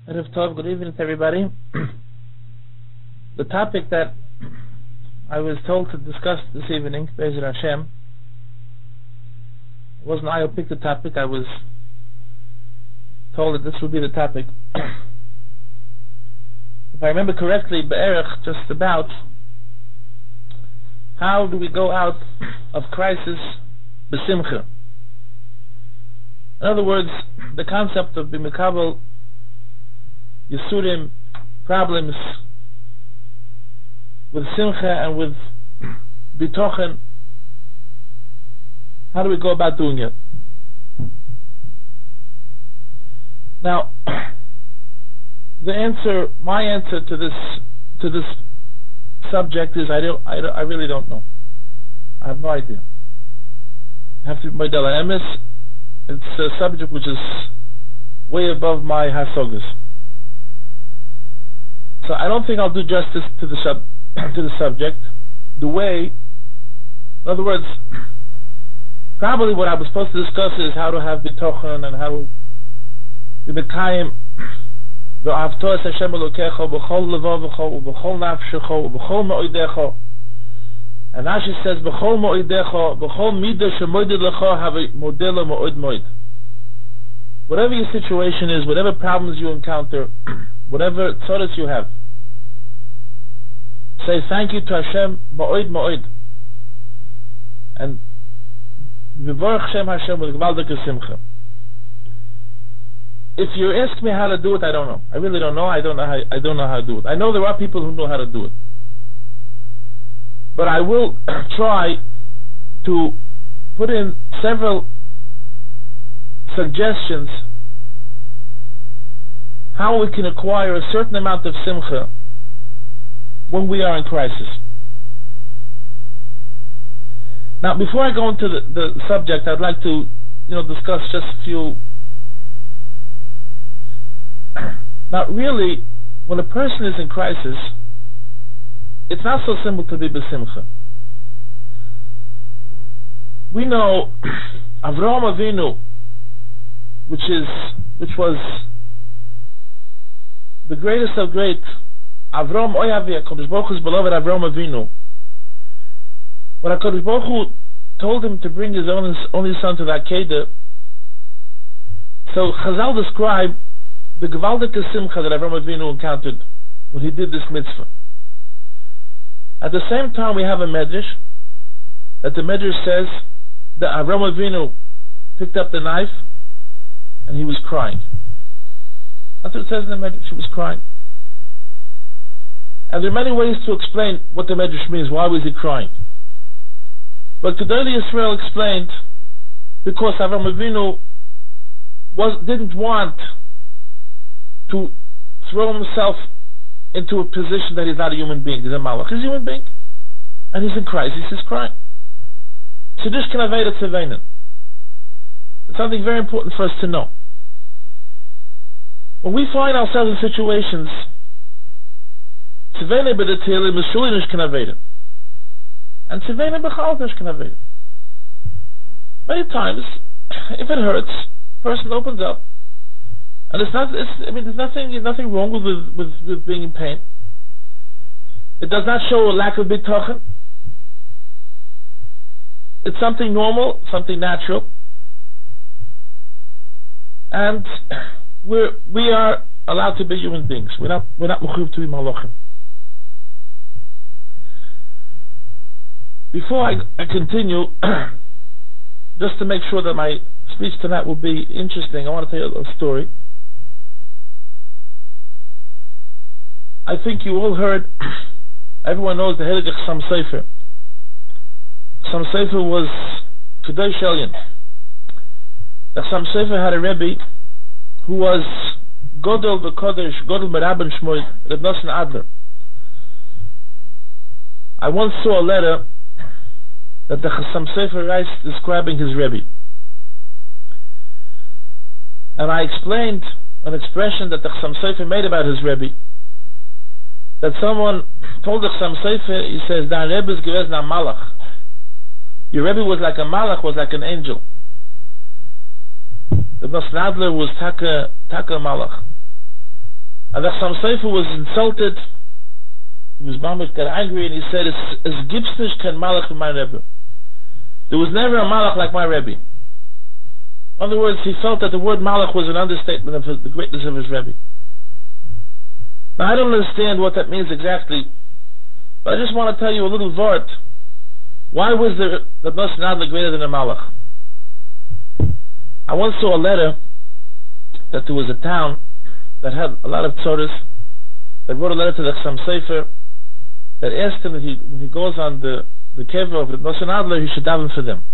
Erev Tov, good evening to everybody. The topic that I was told to discuss this evening, Be'ezer Hashem, it wasn't I who picked the topic. I was told that this would be the topic. If I remember correctly, Be'erech, just about, how do we go out of crisis b'simcha? In other words, the concept of b'mekabel Yisurim, problems with simcha and with bitochen, how do we go about doing it? Now, my answer to this subject is I really don't know. I have no idea. I have to be Moidel Emes. It's a subject which is way above my hasogas. So I don't think I'll do justice to the subject. In other words, probably what I was supposed to discuss is how to have bitochen and how to be mekayim v'avtos Hashem Elokecha b'chol levavecha u'b'chol nafshecha u'b'chol me'odecha. And Rashi says b'chol me'odecha b'chol midah shemoided lecha have a modela me'od moed. Whatever your situation is, whatever problems you encounter, whatever tzoros you have, say thank you to Hashem ma'od ma'od, and v'vorach Shem Hashem with gvaldik simcha. If you ask me how to do it, I don't know. I really don't know. I don't know how to do it. I know there are people who know how to do it, but I will try to put in several suggestions how we can acquire a certain amount of simcha when we are in crisis. Now, before I go into the subject, I'd like to discuss just a few. Now, really, when a person is in crisis, it's not so simple to be besimcha. We know Avraham Avinu, which was the greatest of great, Avraham Oyavi, HaKadosh Baruch Hu's beloved Avraham Avinu. When HaKadosh Baruch Hu told him to bring his only son to the Akedah, so Chazal describe the gewaldige simcha that Avraham Avinu encountered when he did this mitzvah. At the same time, we have a medrash that the medrash says that Avraham Avinu picked up the knife and he was crying. That's what it says in the medrash. He was crying. And there are many ways to explain what the medrash means. Why was he crying? But Gedolei Yisrael explained because Avraham Avinu didn't want to throw himself into a position that he's not a human being. He's a malach. He's a human being, and he's in crisis. He's crying. So this can aveda tzevenen. It's something very important for us to know. When we find ourselves in situations, tzevenen b'detilim mishulish can aveda, and tzevenen b'chaldish can aveda. Many times, if it hurts, the person opens up. And there's nothing wrong with being in pain. It does not show a lack of bitochen. It's something normal, something natural, and we are allowed to be human beings. We're not mechuyev to be malachim. Before I continue, just to make sure that my speech tonight will be interesting, I want to tell you a story. I think you all heard, everyone knows the Heilige Chassam Sofer. Chassam Sofer was Kadosh Elyon. The Chassam Sofer had a Rebbe who was Godel V'Kodesh, Godel Merabben Shmoy, Reb Nosson Adler. I once saw a letter that the Chassam Sofer writes describing his Rebbe. And I explained an expression that the Chassam Sofer made about his Rebbe. That someone told the Chassam Sofer, he says, "Da Rebbe is gewesen a malach." Your Rebbe was like a malach, was like an angel. The Nosson Adler was taka malach. And the Chassam Sofer was insulted. He was got angry, and he said, "Es gibt's nicht kein Malach in my Rebbe. There was never a Malach like my Rebbe." In other words, he felt that the word Malach was an understatement of the greatness of his Rebbe. Now, I don't understand what that means exactly, but I just want to tell you a little vort. Why was the Nosson Adler greater than a Malach? I once saw a letter that there was a town that had a lot of tzoros, that wrote a letter to the Chassam Sofer that asked him that when he goes on the kever of the Nosson Adler, he should daven for them.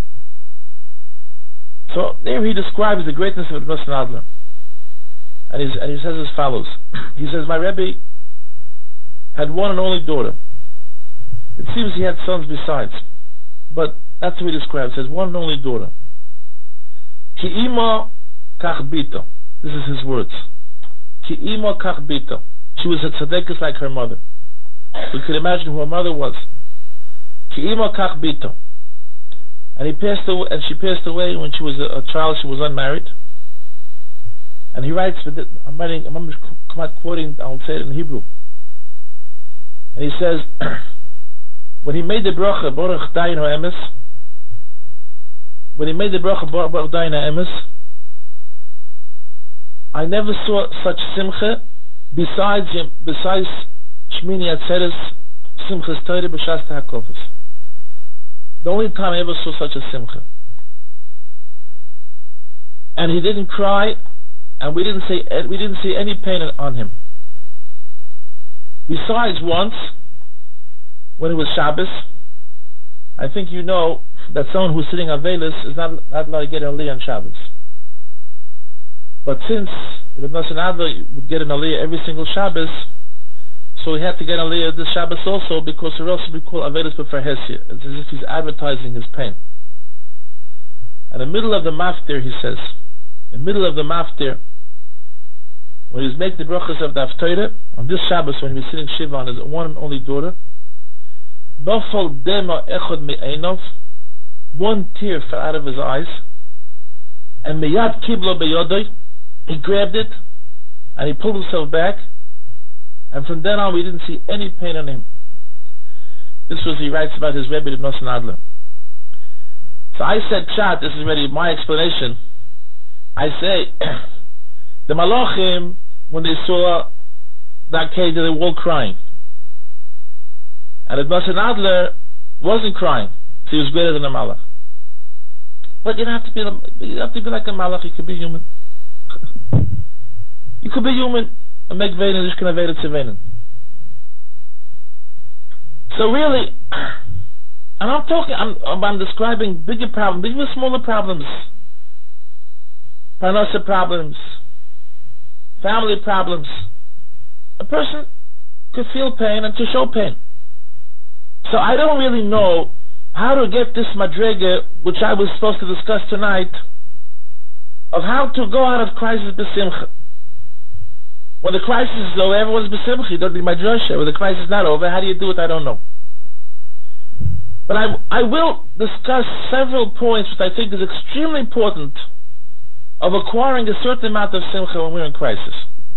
So there he describes the greatness of the Nosson Adler, and he says as follows. He says, "My Rebbe had one and only daughter. It seems he had sons besides, but that's what he describes. He says one and only daughter. Ki ima kach bito." This is his words. Ki ima kach bito. She was a tzaddikus like her mother. We could imagine who her mother was. Ki ima kach bito. And she passed away when she was a child. She was unmarried. And he writes, I'm quoting, I'll say it in Hebrew. And he says, when he made the bracha, Baruch Dayin HaEmes, I never saw such simcha besides Shmini Atzeres, Simchas Torah b'Shas HaKofos. The only time I ever saw such a simcha. And he didn't cry, and we didn't see any pain on him. Besides once, when it was Shabbos, I think you know that someone who's sitting on Velis is not allowed to get an Aliyah on Shabbos. But since the Nosson Adler would get an Aliyah every single Shabbos, so he had to get an Aliyah this Shabbos also, because or else it would be called Avelis B'Farhesia. It's as if he's advertising his pain. In the middle of the maftir, he says, in the middle of the maftir, when he was making the brachas of the Haftarah, on this Shabbos when he was sitting Shiva on his one and only daughter, Nofal dema echad me'einov, one tear fell out of his eyes, and meyad kiblo beyodoi, he grabbed it, and he pulled himself back, and from then on we didn't see any pain on him. This was, he writes about his Rebbe, the Nosson Adler. So I said, Pshat, this is already my explanation. I say, the Malachim, when they saw that case, they were all crying. And the Nosson Adler wasn't crying, so he was greater than a Malach. But you don't have to be like a Malach, you could be human. You could be human and make Venen, Ishkan Aveda Tzivenen. So really, and I'm describing bigger problems, even smaller problems, parnasa problems, family problems. A person could feel pain and to show pain. So I don't really know how to get this madrega, which I was supposed to discuss tonight, of how to go out of crisis b'simcha. When the crisis is over, everyone's b'simcha. You don't need madrasha. When the crisis is not over, how do you do it? I don't know. But I will discuss several points which I think is extremely important of acquiring a certain amount of simcha when we're in crisis.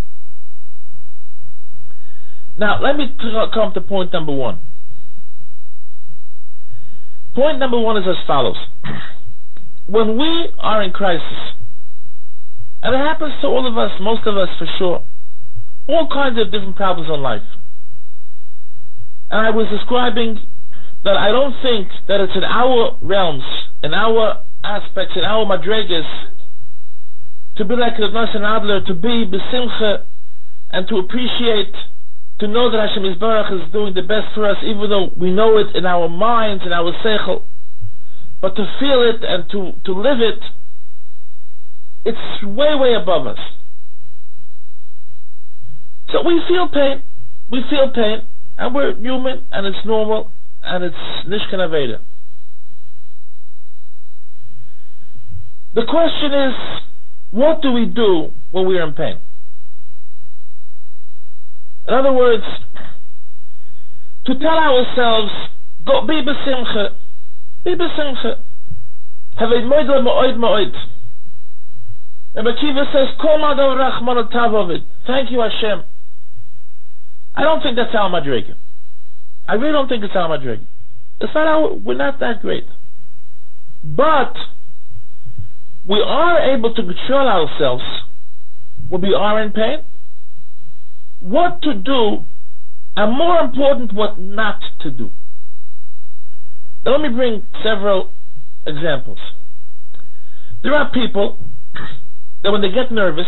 Now, let me come to point number one. Point number one is as follows. When we are in crisis, and it happens to all of us, most of us for sure, all kinds of different problems in life. And I was describing that I don't think that it's in our realms, in our aspects, in our madregas, to be like the Nosson Adler, to be besimcha, and to appreciate, to know that Hashem Yisbarach is doing the best for us, even though we know it in our minds, in our seichel. But to feel it and to live it, it's way, way above us. So we feel pain, and we're human, and it's normal, and it's Nishkan Aveda. The question is, what do we do when we are in pain? In other words, to tell ourselves, go be besimcha, have a moed ma'oid. And Akiva says, Kol ma'adav rachmanu tavovid. Thank you, Hashem. I don't think that's our madriga. I really don't think it's our madriga. We're not that great. But we are able to control ourselves when we are in pain, what to do, and more important, what not to do. Now let me bring several examples. There are people that when they get nervous,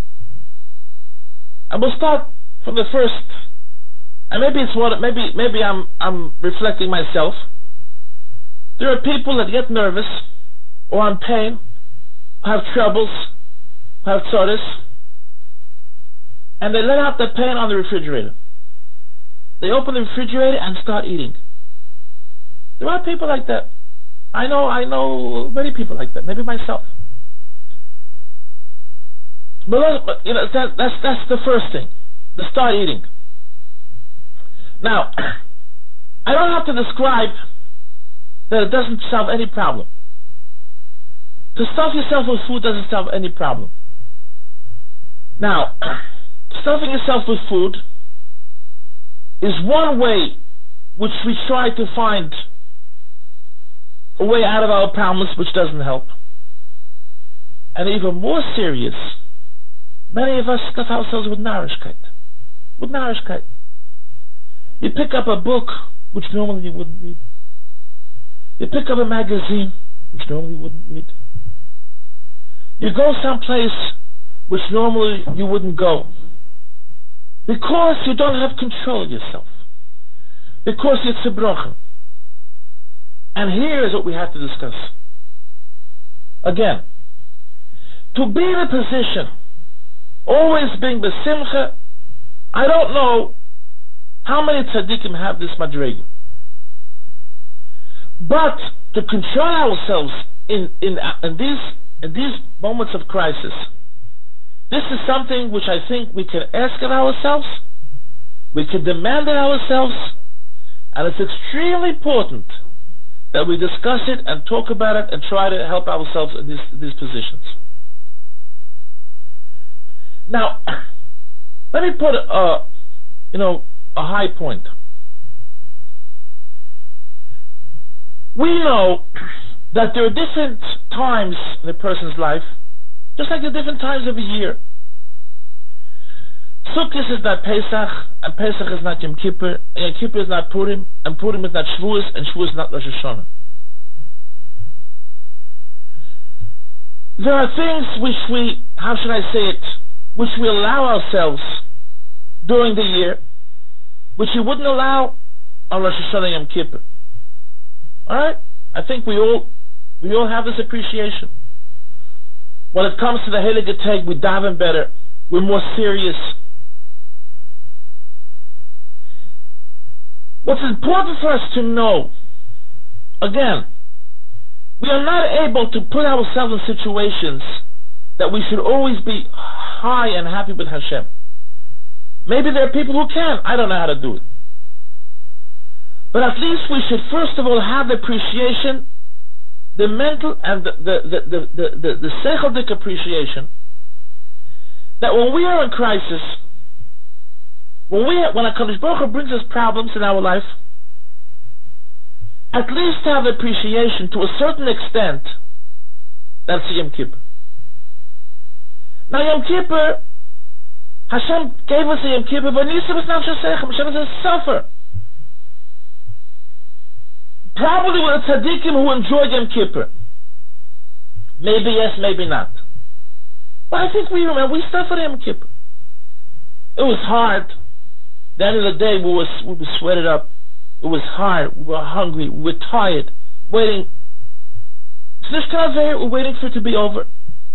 and we'll start from the first, and maybe I'm reflecting myself. There are people that get nervous or in pain, have troubles, have tzoris, and they let out the pain on the refrigerator. They open the refrigerator and start eating. There are people like that. I know many people like that. Maybe myself. But that's the first thing. To start eating. Now, I don't have to describe that it doesn't solve any problem. To stuff yourself with food doesn't solve any problem. Now, stuffing yourself with food is one way which we try to find a way out of our problems, which doesn't help. And even more serious, many of us stuff ourselves with narishkeit. With narishkeit. You pick up a book which normally you wouldn't read. You pick up a magazine which normally you wouldn't read. You go someplace which normally you wouldn't go. Because you don't have control of yourself. Because you're zerbrochen. And here is what we have to discuss. Again, to be in a position, always being besimcha, I don't know how many tzaddikim have this madrega. But to control ourselves in these moments of crisis, this is something which I think we can ask of ourselves, we can demand of ourselves, and it's extremely important that we discuss it and talk about it and try to help ourselves in these positions. Now, let me put a high point. We know that there are different times in a person's life, just like there are different times of a year. Sukkot is not Pesach, and Pesach is not Yom Kippur, and Yom Kippur is not Purim, and Purim is not Shavuos, and Shavuos is not Rosh Hashanah. There are things which we allow ourselves during the year, which you wouldn't allow on Rosh Hashanah Yom Kippur. Alright? I think we all have this appreciation. When it comes to the Heilige Tag, we daven better. We're more serious. What's important for us to know, again, we are not able to put ourselves in situations that we should always be high and happy with Hashem. Maybe there are people who can. I don't know how to do it. But at least we should first of all have appreciation, the mental and the seichelic appreciation, that when we are in crisis, when HaKadosh Baruch Hu brings us problems in our life, at least have appreciation to a certain extent. That's Yom Kippur. Now Yom Kippur, Hashem gave us a Yom Kippur, but Hashem says suffer. Probably with a tzaddikim who enjoyed Yom Kippur. Maybe yes, maybe not. But I think we suffered Yom Kippur. It was hard. At the end of the day, we were sweated up. It was hard. We were hungry. We were tired. Waiting. We're waiting for it to be over.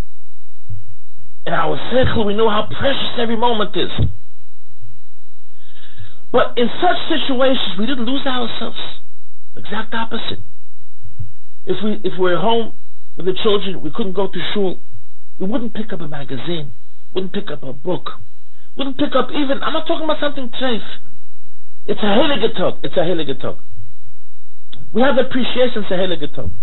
In our seichel, we know how precious every moment is. But in such situations, we didn't lose ourselves. Exact opposite. If we're home with the children, we couldn't go to shul. We wouldn't pick up a magazine. Wouldn't pick up a book. Wouldn't pick up even. I'm not talking about something safe. It's a heilige tog. It's a heilige tog. We have appreciation. It's a heilige tog.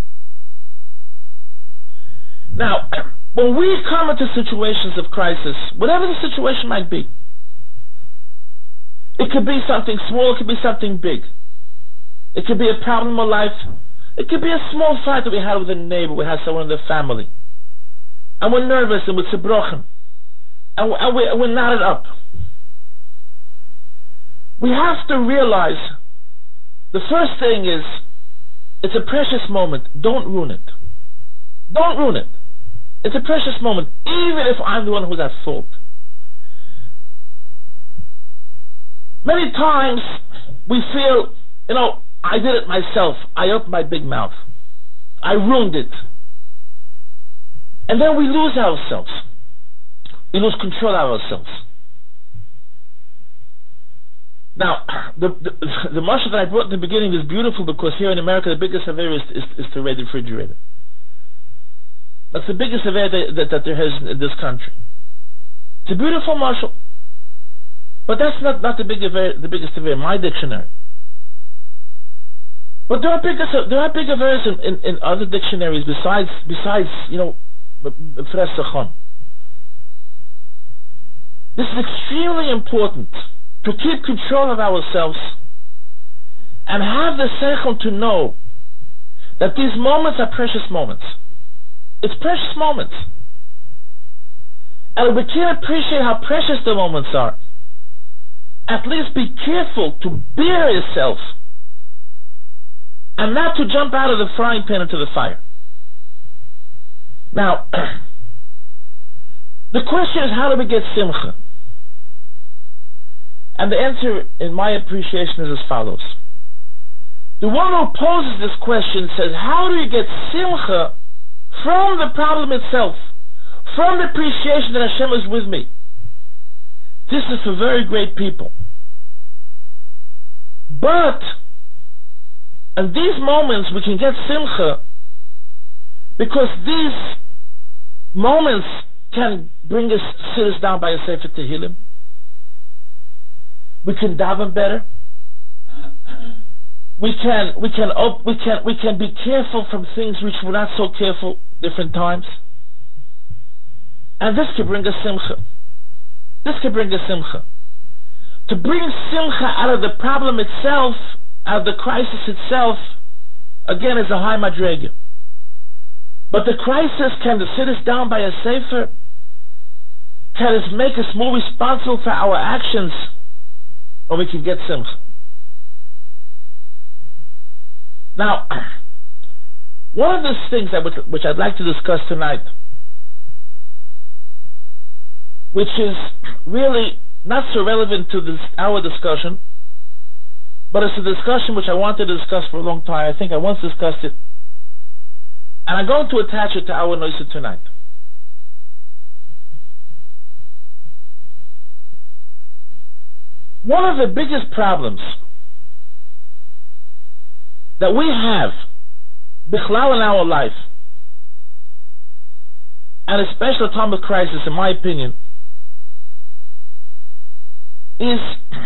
Now, when we come into situations of crisis, whatever the situation might be, It could be something small, it could be something big. It could be a problem in life. It could be a small fight that we had with a neighbor, we had someone in the family. And we're nervous and we're zerbrochen. And we're knotted up. We have to realize the first thing is it's a precious moment. Don't ruin it. Don't ruin it. It's a precious moment, even if I'm the one who's at fault. Many times we feel, I did it myself. I opened my big mouth. I ruined it. And then we lose ourselves. We lose control of ourselves. Now, the mashal that I brought in the beginning is beautiful because here in America the biggest affair is to raid the refrigerator. That's the biggest affair that there is in this country. It's a beautiful mashal. But that's not the biggest affair in my dictionary. But there are big affairs in other dictionaries besides Fresachon. This is extremely important to keep control of ourselves and have the seichel to know that these moments are precious moments. It's precious moments. And we can't appreciate how precious the moments are. At least be careful to bear yourself and not to jump out of the frying pan into the fire. Now, the question is, how do we get simcha? And the answer, in my appreciation, is as follows. The one who poses this question says, how do you get simcha from the problem itself, from the appreciation that Hashem is with me? This is for very great people. But in these moments we can get simcha because these moments can sit us down by a Sefer Tehillim. We can daven better. We can be careful from things which we're not so careful different times. And this can bring us simcha. This can bring us simcha. To bring simcha out of the problem itself, out of the crisis itself, again, is a high madrega. But the crisis can sit us down by a sefer, can make us more responsible for our actions, or we can get simcha. Now, one of the things which I'd like to discuss tonight, which is really not so relevant to our discussion, but it's a discussion which I wanted to discuss for a long time. I think I once discussed it, and I'm going to attach it to our noisa tonight. One of the biggest problems that we have bichlal in our life, and especially at a time of crisis, in my opinion, is,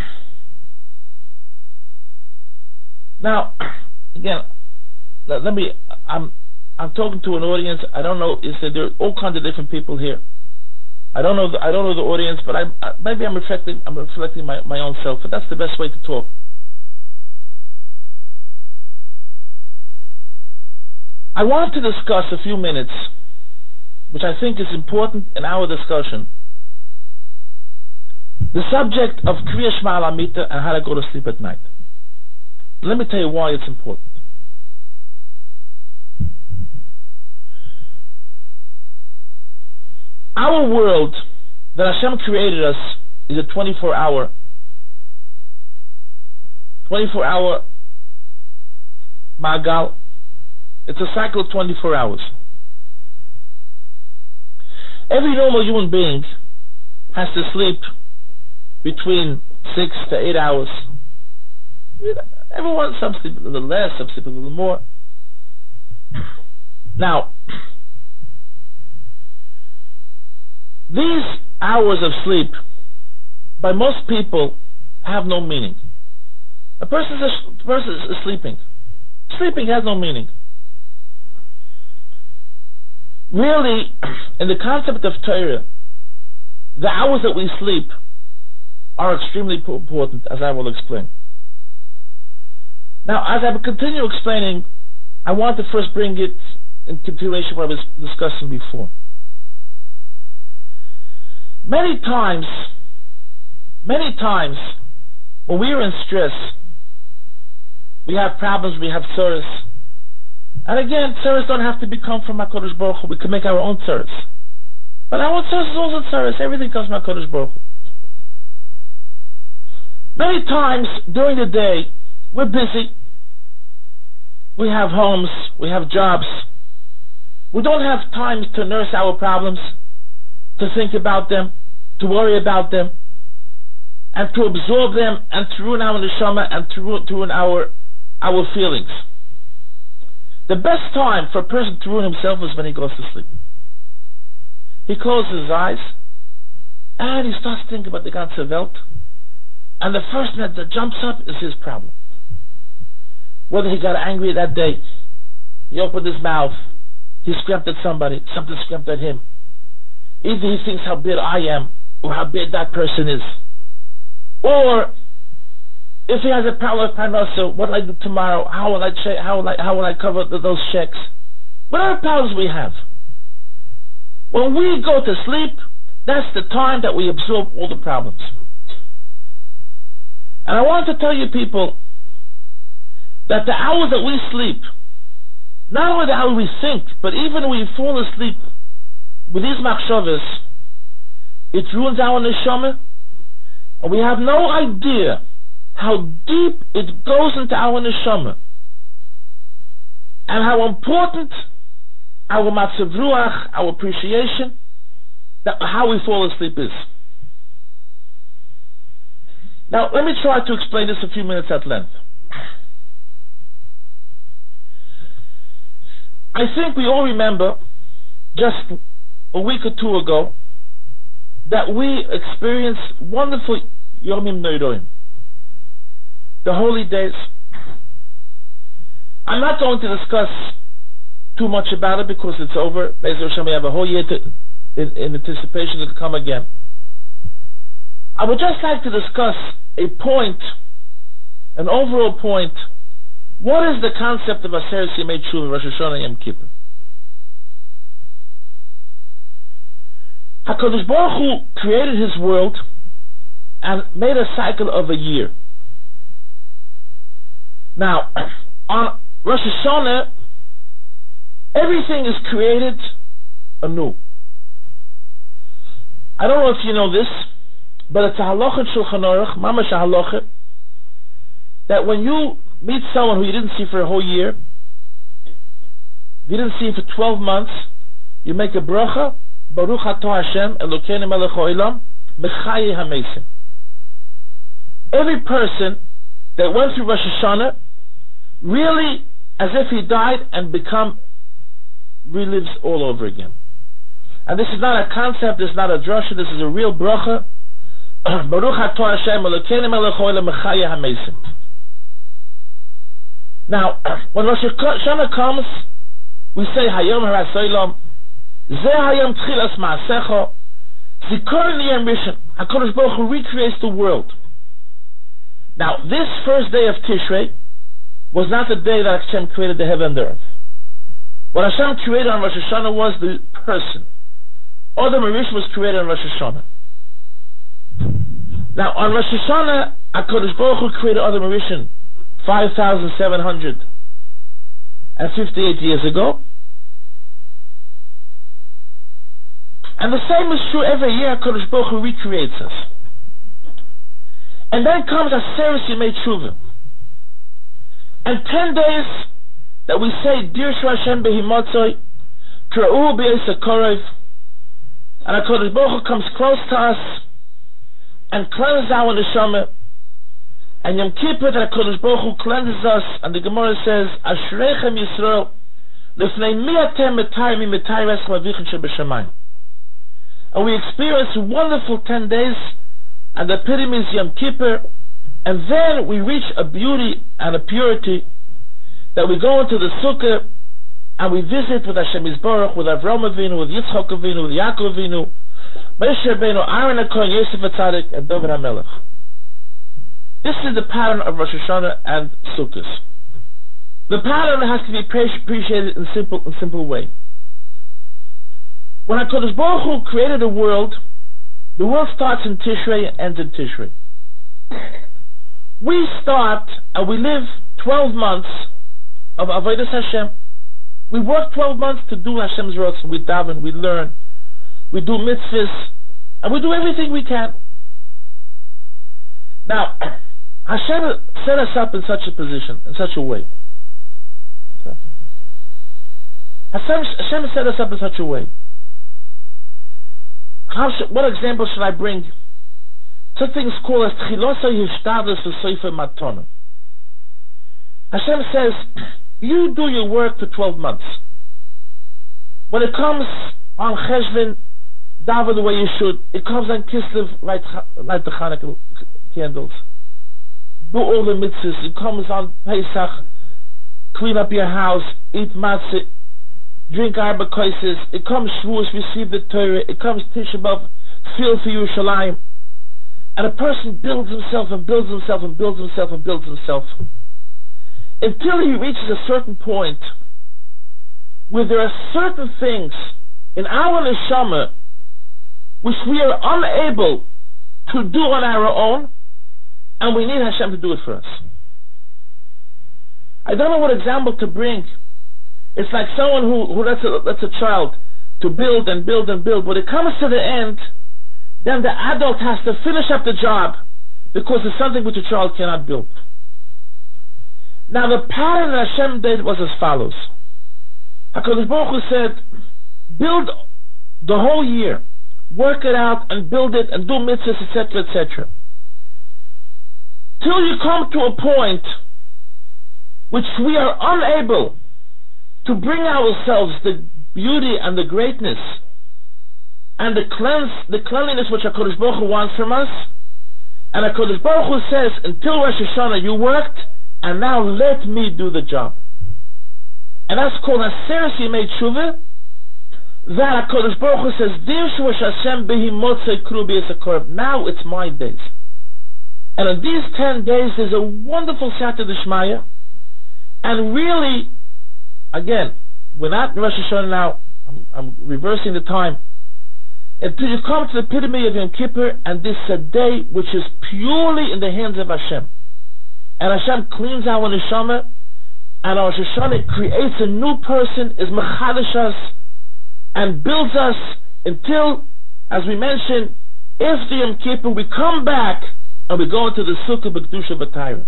now again, I'm talking to an audience. I don't know, there are all kinds of different people here. I don't know the audience, but maybe I'm reflecting my own self, but that's the best way to talk. I want to discuss a few minutes, which I think is important in our discussion, the subject of Kriya Shema Al Amita and how to go to sleep at night. Let me tell you why it's important. Our world that Hashem created us is a 24-hour Ma'agal. It's a cycle of 24 hours. Every normal human being has to sleep between 6 to 8 hours. Everyone, some sleep a little less, some sleep a little more. Now, these hours of sleep, by most people, have no meaning. A person is sleeping. Sleeping has no meaning. Really, in the concept of Torah, the hours that we sleep are extremely important, as I will explain. Now, as I will continue explaining, I want to first bring it in continuation of what I was discussing before. Many times, when we are in stress, we have problems, we have tsuras. And again, tsuras don't have to come from HaKadosh Baruch Hu. We can make our own tsuras. But our own tsuras is also tsuras. Everything comes from HaKadosh Baruch Hu. Many times during the day, we're busy. We have homes, we have jobs. We don't have time to nurse our problems, to think about them, to worry about them, and to absorb them, and to ruin our neshama, and to ruin our feelings. The best time for a person to ruin himself is when he goes to sleep. He closes his eyes, and he starts thinking about the ganze Welt, and the first thing that jumps up is his problem. Whether he got angry that day, he opened his mouth, he screamed at somebody, something screamed at him. Either he thinks how bad I am, or how bad that person is. Or, if he has a problem with parnasa, what will I do tomorrow? How will I cover those checks? Whatever problems we have. When we go to sleep, that's the time that we absorb all the problems. And I want to tell you people that the hours that we sleep, not only the hours we think, but even when we fall asleep with these machshavas, it ruins our neshama, and we have no idea how deep it goes into our neshama, and how important our matzav ruach, our appreciation, that how we fall asleep is. Now, let me try to explain this a few minutes at length. I think we all remember, just a week or two ago, that we experienced wonderful Yomim Noiroim, the holy days. I'm not going to discuss too much about it because it's over. Be'ezer Hashem, we have a whole year in anticipation to come again. I would just like to discuss a point, an overall point. What is the concept of Aseret Yemei Tshuva, Rosh Hashanah, Yom Kippur? HaKadosh Baruch Hu created His world and made a cycle of a year. Now, on Rosh Hashanah, everything is created anew. I don't know if you know this, but it's a halacha in Shulchan Aruch, mamash a halacha, that when you meet someone who you didn't see for a whole year, you didn't see for 12 months, you make a bracha, Baruch Atah Hashem, Elokeinu melech haolam, mechaye hamesim. Every person that went through Rosh Hashanah, really, as if he died and relives all over again. And this is not a concept, this is not a drasha, this is a real bracha, Baruch Atah Hashem, Elokeinu melech haolam, mechaye hamesim. Now, when Rosh Hashanah comes, we say Hayom Harasolam, Zeh Hayom Tchilas Ma'asecha, Zikaron Yom Rishon. HaKadosh Baruch Hu recreates the world. Now, this first day of Tishrei was not the day that Hashem created the heaven and the earth. What Hashem created on Rosh Hashanah was the person. Adam Rishon was created on Rosh Hashanah. Now, on Rosh Hashanah, HaKadosh Baruch Hu created Adam Rishon 5,758 years ago, and the same is true every year. HaKadosh Baruch Hu recreates us, and then comes Aseret Yemei Tshuva, and 10 days that we say Dirshu Hashem Behimatzoi, Kra'u B'Eis HaKorev, and HaKadosh Baruch Hu comes close to us and cleanses our neshama. And Yom Kippur, that HaKadosh Baruch Hu cleanses us, and the Gemara says, Ashreichem Yisrael, Lefnei mi atem metayim mi metayim eschem avichem shebeshamayim. And we experience wonderful 10 days, and the epitome is Yom Kippur, and then we reach a beauty and a purity that we go into the Sukkah, and we visit with Hashem Yisborach, with Avraham Avinu, with Yitzchak Avinu, with Yaakov Avinu, Moshe Rabbeinu, Aaron HaKohen, Yosef HaTzadik, and David HaMelech. This is the pattern of Rosh Hashanah and Sukkot. The pattern has to be appreciated in a simple way. When HaKadosh Baruch Hu created the world starts in Tishrei and ends in Tishrei. We start and we live 12 months of Avodas Hashem. We work 12 months to do Hashem's Ratzon. We daven, we learn, we do mitzvahs, and we do everything we can. Now, Hashem set us up in such a position, in such a way. Hashem set us up in such a way. What example should I bring? Such things called as Tchilosa Yishtadus V'Soifa Matona. Hashem says, you do your work for 12 months. When it comes on Cheshvan, daven the way you should. It comes on Kislev, light the Hanukkah candles. Do all the mitzvahs. It comes on Pesach, clean up your house, eat matzah, drink arba koises. It comes Shavuos, receive the Torah. It comes Tisha B'Av, feel for Yerushalayim. And a person builds himself and builds himself and builds himself and builds himself until he reaches a certain point where there are certain things in our neshama which we are unable to do on our own, and we need Hashem to do it for us. I don't know what example to bring. It's like someone who lets a child to build and build and build. When it comes to the end, then the adult has to finish up the job because it's something which a child cannot build. Now the pattern that Hashem did was as follows. HaKadosh Baruch Hu said, build the whole year, work it out and build it and do mitzvahs, etc., etc. Till you come to a point which we are unable to bring ourselves the beauty and the greatness and the cleanliness which HaKadosh Baruch Hu wants from us. And HaKadosh Baruch Hu says, until Rosh Hashanah you worked, and now let me do the job. And that's called Haseres Yemei Teshuvah. That HaKadosh Baruch Hu says, now it's my days. And in these 10 days there's a wonderful Siyata D'Shmaya. And really, again, we're not in Rosh Hashanah now, I'm reversing the time. Until you come to the epitome of Yom Kippur, and this is a day which is purely in the hands of Hashem. And Hashem cleans our neshama, and our Rosh Hashanah creates a new person, is mechadash us, and builds us until, as we mentioned, after Yom Kippur, we come back and we go into the Sukkah B'Kedusha B'Tayra.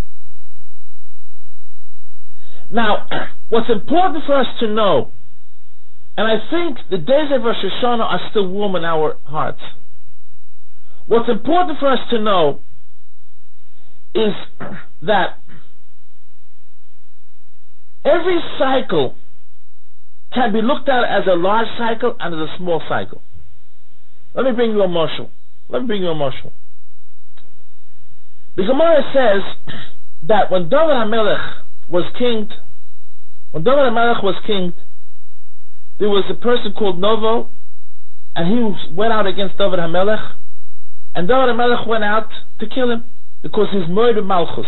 Now, what's important for us to know, and I think the days of Rosh Hashanah are still warm in our hearts. What's important for us to know is that every cycle can be looked at as a large cycle and as a small cycle. Let me bring you a mashal. The Gemara says that when David HaMelech was king, there was a person called Novo, and he went out against David HaMelech, and David HaMelech went out to kill him because he's murdered Malchus.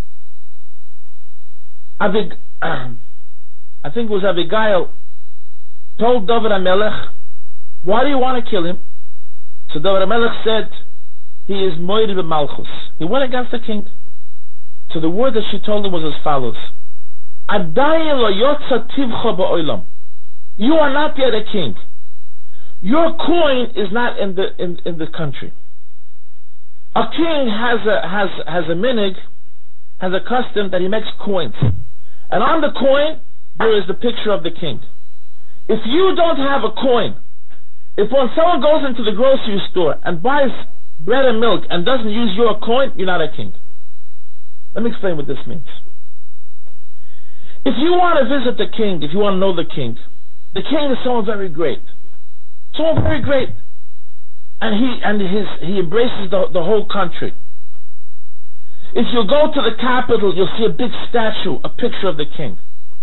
I think it was Abigail told David HaMelech, why do you want to kill him? So David HaMelech said, he is murdered with Malchus. He went against the king. So the word that she told him was as follows: Adayin lo yotza tivcha ba'olam. You are not yet a king. Your coin is not in the country. A king has a minig, has a custom that he makes coins, and on the coin there is the picture of the king. If you don't have a coin, if when someone goes into the grocery store and buys bread and milk and doesn't use your coin, you're not a king. Let me explain what this means. If you want to visit the king, if you want to know the king is someone very great. And he embraces the whole country. If you go to the capital, you'll see a big statue, a picture of the king.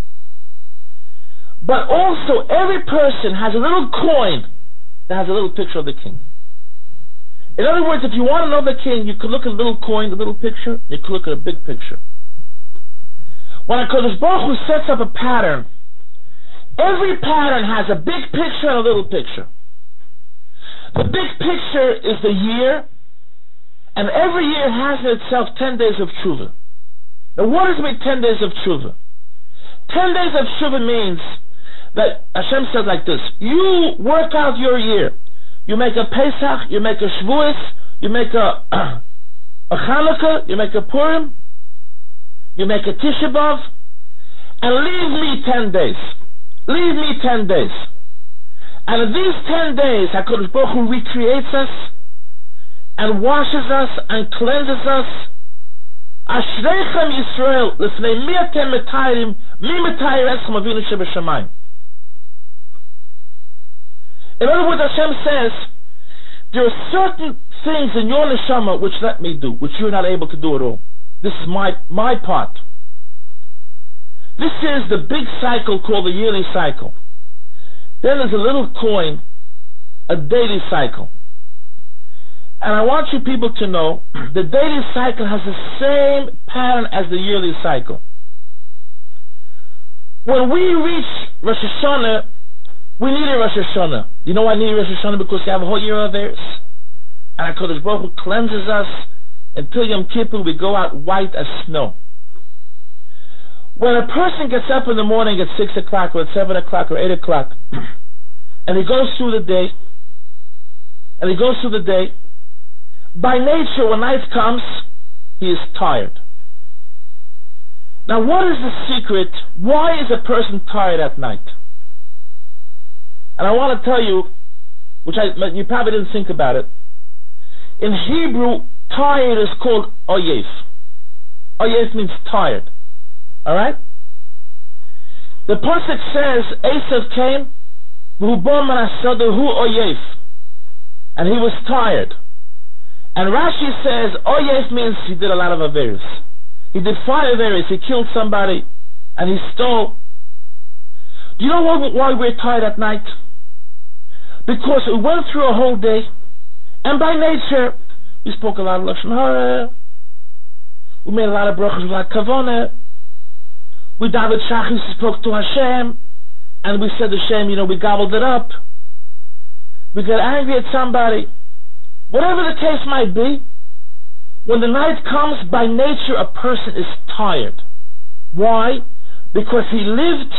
But also, every person has a little coin that has a little picture of the king. In other words, if you want to know the king, you could look at a little coin, the little picture, you could look at a big picture. When HaKadosh Baruch Hu sets up a pattern, every pattern has a big picture and a little picture. The big picture is the year, and every year has in itself 10 days of tshuva. Now what does it mean 10 days of tshuva? 10 days of tshuva means that Hashem said like this: you work out your year. You make a Pesach, you make a Shavuos, you make a Chanukah, you make a Purim, you make a Tisha B'Av, and leave me 10 days. Leave me 10 days. And in these 10 days, HaKadosh Baruch Hu recreates us and washes us and cleanses us. Ashreichem Yisrael, l'fnei mi atem metayrim, mi metayir eschem avinu shebashamayim. In other words, Hashem says, there are certain things in your neshama which let me do, which you're not able to do at all. This is my part. This is the big cycle called the yearly cycle. Then there's a little coin, a daily cycle. And I want you people to know, the daily cycle has the same pattern as the yearly cycle. When we reach Rosh Hashanah, we need a Rosh Hashanah. You know why I need a Rosh Hashanah? Because you have a whole year of theirs. And HaKadosh Baruch Hu cleanses us. Until Yom Kippur we go out white as snow. When a person gets up in the morning at 6 o'clock or at 7 o'clock or 8 o'clock, and he goes through the day, by nature when night comes, he is tired. Now what is the secret? Why is a person tired at night? And I want to tell you, which you probably didn't think about it. In Hebrew, tired is called oyef. Oyef means tired. Alright? The pasuk says, Esav came, and he was tired. And Rashi says, oyef means he did a lot of averos. He did 5 averos. He killed somebody, and he stole. Do you know why we're tired at night? Because we went through a whole day, and by nature, we spoke a lot of Lashon Hara, we made a lot of brachos, like Kavona, we davened Shachris, spoke to Hashem, and we said to Hashem, we gobbled it up, we got angry at somebody. Whatever the case might be, when the night comes, by nature a person is tired. Why? Because he lived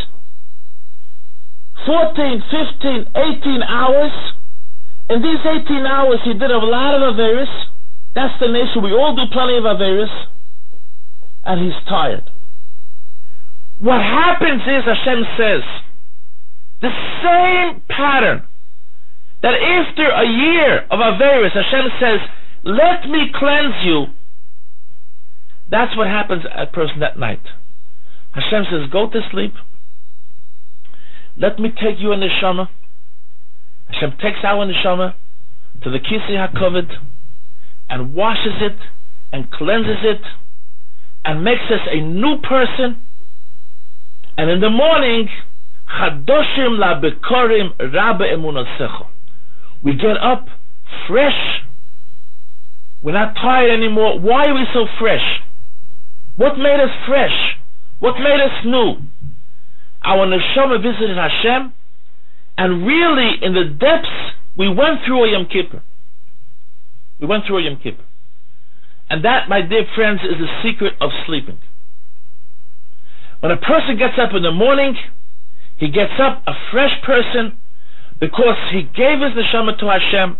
14, 15, 18 hours. In these 18 hours he did a lot of averos. That's the nature. We all do plenty of averos. And he's tired. What happens is, Hashem says, the same pattern, that after a year of averos, Hashem says, let me cleanse you. That's what happens to a person that night. Hashem says, go to sleep. Let me take you in the neshama. Hashem takes our neshama to the Kisei HaKavod and washes it and cleanses it and makes us a new person. And in the morning, Chadoshim la bekorim rabbe emunasecho. We get up fresh. We're not tired anymore. Why are we so fresh? What made us fresh? What made us new? Our neshama visited Hashem, and really in the depths we went through a Yom Kippur. We went through a Yom Kippur. And that, my dear friends, is the secret of sleeping. When a person gets up in the morning, he gets up a fresh person because he gave his neshama to Hashem.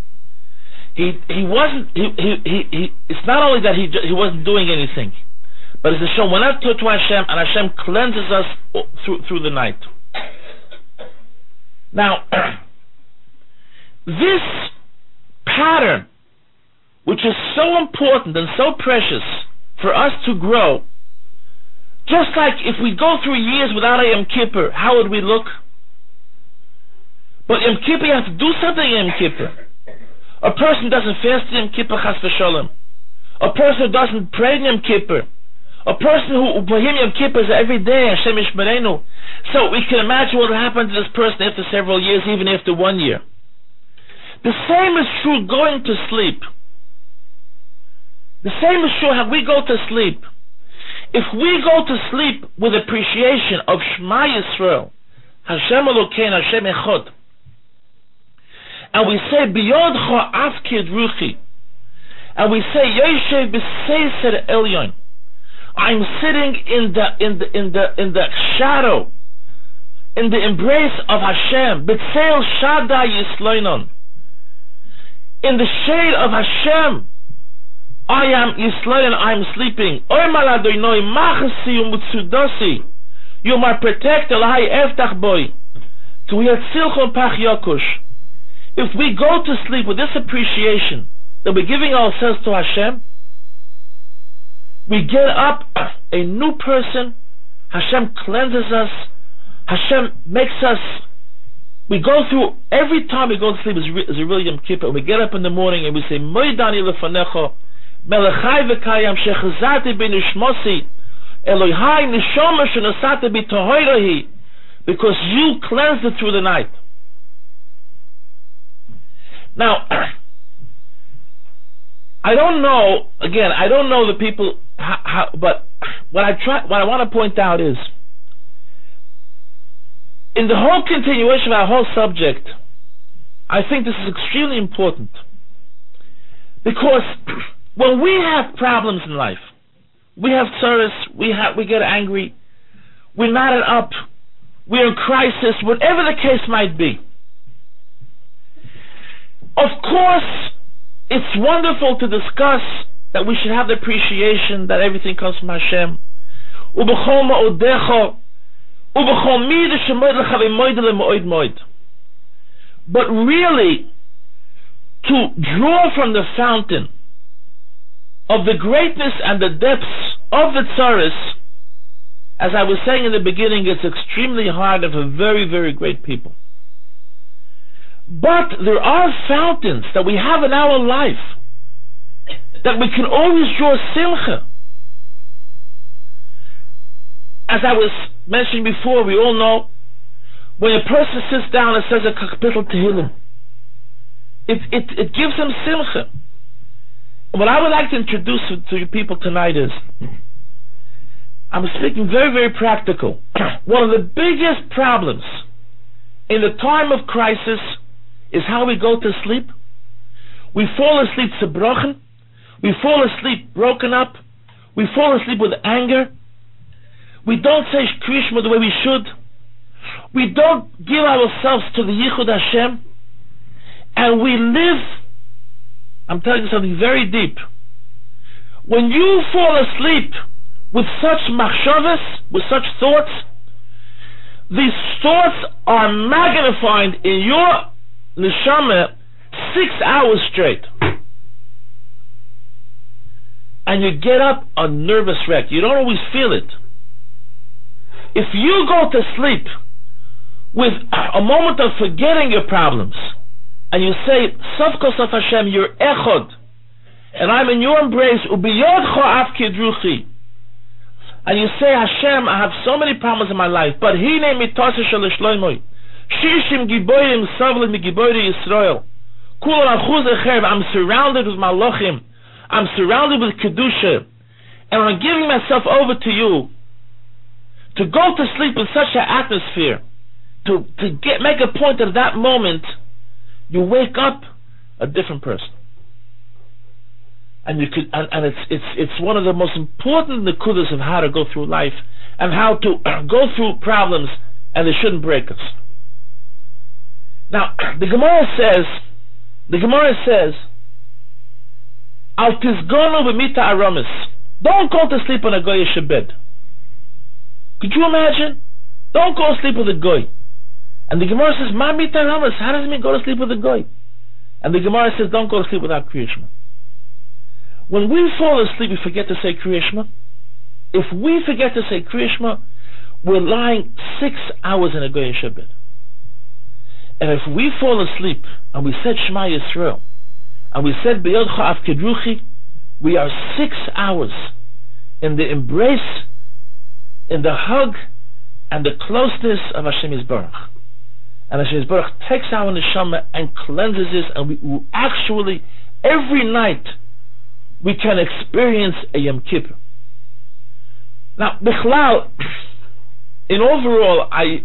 It's not only that he wasn't doing anything, but it's Hashem went up to Hashem, and Hashem cleanses us through the night. Now, this pattern, which is so important and so precious for us to grow, just like if we go through years without a Yom Kippur, how would we look? But Yom Kippur, you have to do something in Yom Kippur. A person doesn't fast in Yom Kippur, chas v'sholem. A person doesn't pray in Yom Kippur. A person who for him Yom Kippur is every day, Hashem Yishmerenu. So we can imagine what will happen to this person after several years, even after 1 year. The same is true going to sleep. The same is true how we go to sleep. If we go to sleep with appreciation of Shema Yisrael, Hashem Elokeinu, Hashem Echad, and we say Biyodcha Afkid Ruchi, and we say Yoshev B'Seiser Elyon, I'm sitting in the shadow, in the embrace of Hashem, B'Tzeil Shaddai Yisloinon, in the shade of Hashem, I am Yisloinon, I am sleeping. Oymar Adonai Machasi Umutsudasi, you're my protector, Lahai Eftach Boy, to Yatzilchon Pach Yokush. If we go to sleep with this appreciation that we're giving ourselves to Hashem, we get up a new person. Hashem cleanses us. Hashem makes us. We go through, every time we go to sleep is a real Yom Kippur. We get up in the morning and we say, Moidani lefanecho, melechai v'kayam shechazati b'nishmosi, Elohai nishoma shenosate b'tohoirahi, because you cleansed it through the night. Now, I don't know, again, I don't know the people, but what I want to point out is, in the whole continuation of our whole subject, I think this is extremely important. Because when we have problems in life, we have service, we get angry, we're knotted up, we're in crisis, whatever the case might be. Of course, it's wonderful to discuss that we should have the appreciation that everything comes from Hashem. But really, to draw from the fountain of the greatness and the depths of the tzaris, as I was saying in the beginning, it's extremely hard and for very, very great people. But there are fountains that we have in our life that we can always draw simcha. As I was mentioning before, we all know when a person sits down and says a kapitel Tehillim, it gives him simcha. And what I would like to introduce to you people tonight is, I'm speaking very, very practical. One of the biggest problems in the time of crisis is how we go to sleep. We fall asleep zerbrochen. We fall asleep broken up. We fall asleep with anger. We don't say Kriya Shema the way we should. We don't give ourselves to the Yichud Hashem. And we live, I'm telling you something very deep. When you fall asleep with such machshavas, with such thoughts, these thoughts are magnified in your neshama 6 hours straight, and you get up a nervous wreck. You don't always feel it. If you go to sleep with a moment of forgetting your problems, and you say, Sof Kol Sof Hashem, you're echod, and I'm in your embrace, ubiyodcha afkid ruchi, and you say, Hashem, I have so many problems in my life, but hine mitase shel shloimoi, shishim giborim savle mi gibori Yisrael, kul achuz echer, I'm surrounded with malachim, I'm surrounded with kedusha, and I'm giving myself over to you. To go to sleep in such an atmosphere, to make a point at that moment, you wake up a different person. And you could, and it's one of the most important nekudas of how to go through life and how to go through problems, and they shouldn't break us. Now, the Gemara says, Al tizgonu b'mita aramis. Don't go to sleep on a goyish bed. Could you imagine? Don't go to sleep with a goy. And the Gemara says, Ma mita aramis. How does it mean go to sleep with a goy? And the Gemara says, don't go to sleep without Kriya Shema. When we fall asleep, we forget to say Kriya Shema. If we forget to say Kriya Shema, we're lying 6 hours in a goyish bed. And if we fall asleep and we said Shema Yisrael, and we said B'yodcha Afkid Ruchi, we are 6 hours in the embrace, in the hug, and the closeness of Hashem Yisbarach. And Hashem Yisbarach takes our neshama and cleanses it, and we actually, every night, we can experience a Yom Kippur. Now, Bichlal, in overall, I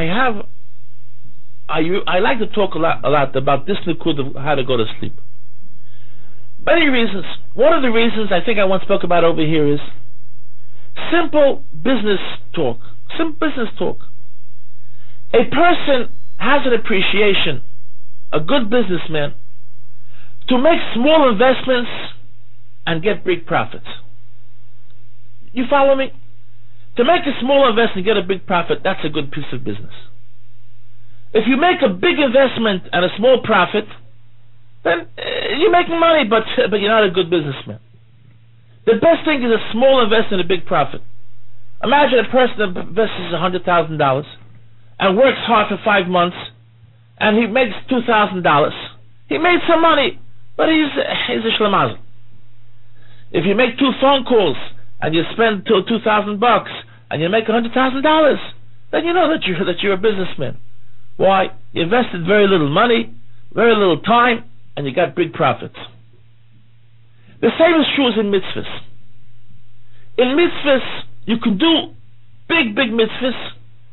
like to talk a lot about this likud of how to go to sleep. Many reasons. One of the reasons I think I once spoke about over here is simple business talk. Simple business talk. A person has an appreciation, a good businessman, to make small investments and get big profits. You follow me? To make a small investment and get a big profit, that's a good piece of business. If you make a big investment and a small profit, then you're making money, but you're not a good businessman. The best thing is a small investment and a big profit. Imagine a person that invests $100,000 and works hard for 5 months, and he makes $2,000. He made some money, but he's a shlemazel. If you make 2 phone calls and you spend $2,000 and you make $100,000, then you know that you're a businessman. Why? You invested very little money, very little time, and you got big profits. The same is true as in mitzvahs. In mitzvahs, you can do big mitzvahs,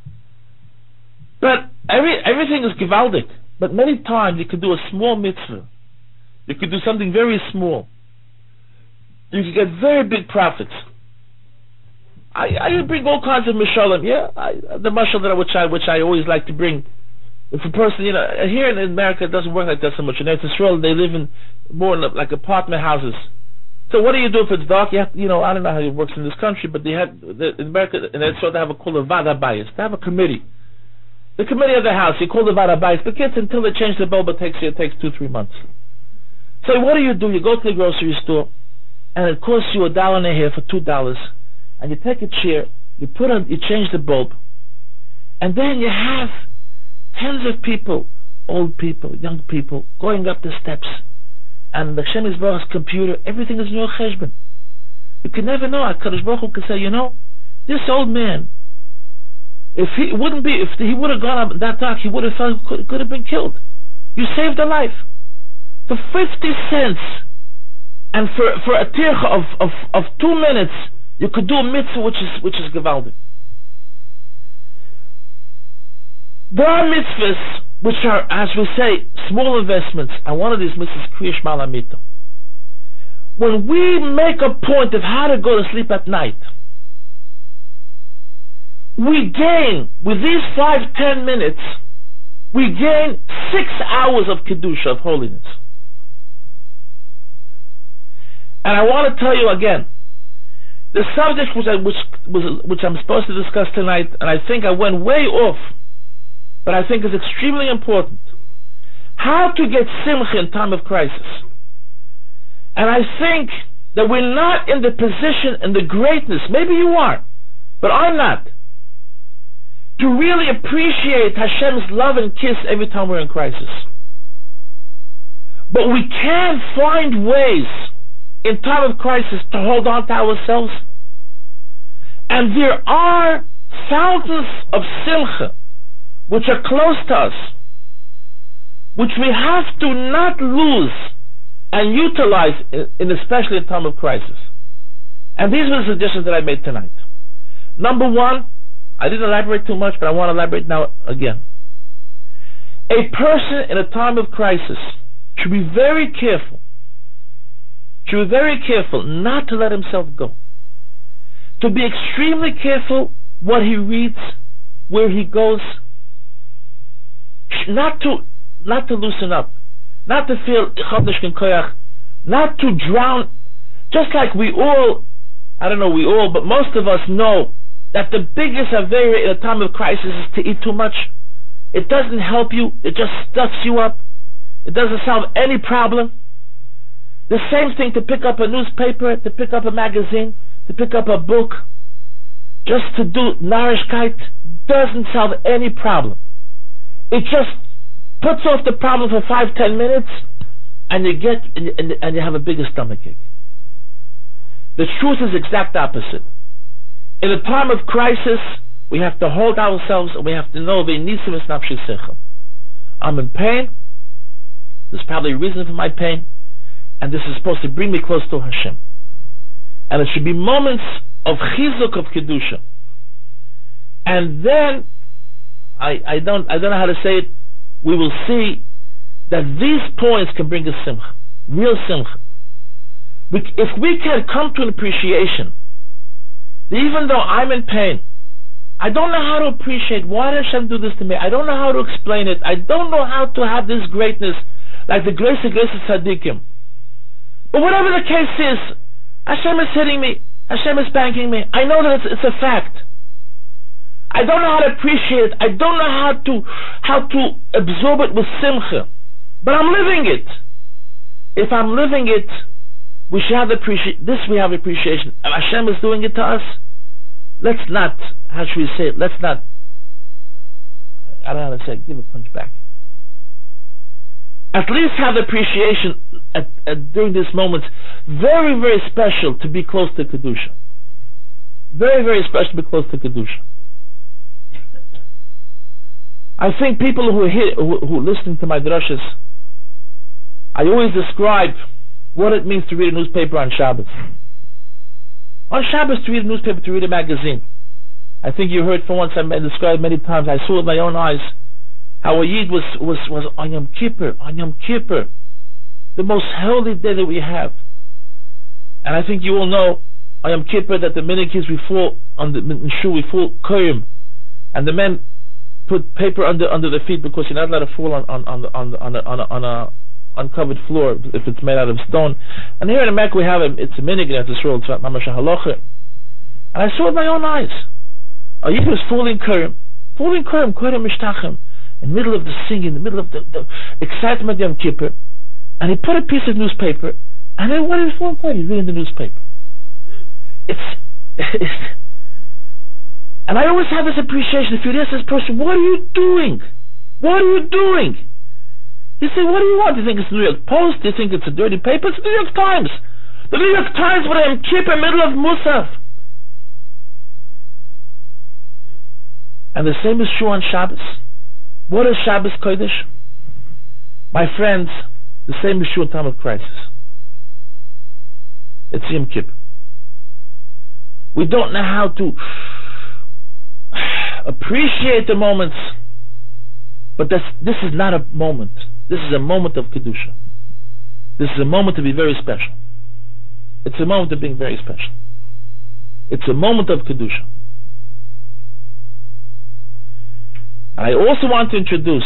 but everything is gewaldig. But many times you could do a small mitzvah. You could do something very small. You could get very big profits. I bring all kinds of mishalim. Yeah, the mashal which I always like to bring. If a person, here in America it doesn't work like that so much. In Israel they live in more like apartment houses. So what do you do if it's dark? You have, I don't know how it works in this country, but in America, in Israel they have called a vada bayis. They have a committee. The committee of the house, you call the vada bayis. The kids, until they change the bulb, it takes 2-3 months. So what do? You go to the grocery store, and it costs you $1.50 for $2, and you take a chair, you change the bulb, and then you have tens of people, old people, young people, going up the steps, and the Hashem Yisborach's computer, everything is in your cheshbon. You can never know. HaKadosh Baruch Hu can say, this old man, if he would have gone up that dark, he could have been killed. You saved a life. For 50 cents, and for a tircha of 2 minutes, you could do a mitzvah which is gewaldig. There are mitzvahs which are, as we say, small investments, and one of these mitzvahs is Kriya Shema Lamita. When we make a point of how to go to sleep at night, we gain, with these 5-10 minutes, we gain 6 hours of Kedusha, of holiness. And I want to tell you again, the subject which I'm supposed to discuss tonight, and I think I went way off, but I think is extremely important. How to get simcha in time of crisis. And I think that we're not in the position and the greatness, maybe you are, but I'm not, to really appreciate Hashem's love and kiss every time we're in crisis. But we can find ways in time of crisis to hold on to ourselves. And there are fountains of simcha which are close to us, which we have to not lose and utilize, especially in time of crisis. And these are the suggestions that I made tonight. Number one, I didn't elaborate too much, but I want to elaborate now again. A person in a time of crisis should be very careful. Not to let himself go. To be extremely careful what he reads, where he goes. Not to loosen up. Not to feel not to drown. Just like we all, but most of us know that the biggest avera in a time of crisis is to eat too much. It doesn't help you. It just stuffs you up. It doesn't solve any problem. The same thing to pick up a newspaper, to pick up a magazine, to pick up a book, just to do narishkeit, doesn't solve any problem. It just puts off the problem for 5-10 minutes, and you have a bigger stomachache. The truth is exact opposite. In a time of crisis, we have to hold ourselves, and we have to know I'm in pain. There's probably a reason for my pain, and this is supposed to bring me close to Hashem. And it should be moments of chizuk, of kedusha. And then I don't know how to say it. We will see that these points can bring us simcha, real simcha. If we can come to an appreciation, that even though I'm in pain, I don't know how to appreciate why did Hashem do this to me. I don't know how to explain it. I don't know how to have this greatness, like the grace of tzaddikim. But whatever the case is, Hashem is hitting me. Hashem is spanking me. I know that it's a fact. I don't know how to appreciate it. I don't know how to absorb it with simcha. But I'm living it. If I'm living it, we should have this. We have appreciation. And Hashem is doing it to us. Let's not, how should we say it? Let's not, I don't know how to say it, give a punch back. At least have appreciation during this moment. Very, very special to be close to Kedusha. Very, very special to be close to Kedusha. I think people who listen to my drushes, I always describe what it means to read a newspaper on Shabbos. On Shabbos, to read a newspaper, to read a magazine. I think you heard for once, I described many times, I saw with my own eyes how a Yid was on Yom Kippur, the most holy day that we have. And I think you all know on Yom Kippur that the minhag is we fall on the shul, we fall koyim, and the men put paper under their feet because you're not allowed to fall on a uncovered floor if it's made out of stone. And here in America we have it's a minhag in Israel, it's mamash halacha. And I saw with my own eyes. A Yid was falling koyim mishtachem, in the middle of the singing, in the middle of the excitement of Yom Kippur, and he put a piece of newspaper, and then what is falling koyim? He's reading the newspaper. And I always have this appreciation. If you ask this person, what are you doing? What are you doing? You say, what do you want? Do you think it's the New York Post? Do you think it's a dirty paper? It's the New York Times. The New York Times with Yom Kippur, middle of Musaf. And the same is true on Shabbos. What is Shabbos Kodesh? My friends, the same is true in time of crisis. It's Yom Kippur. We don't know how to appreciate the moments, but this is not a moment. This is a moment of Kedusha. This is a moment to be very special. It's a moment of being very special. It's a moment of Kedusha. I also want to introduce,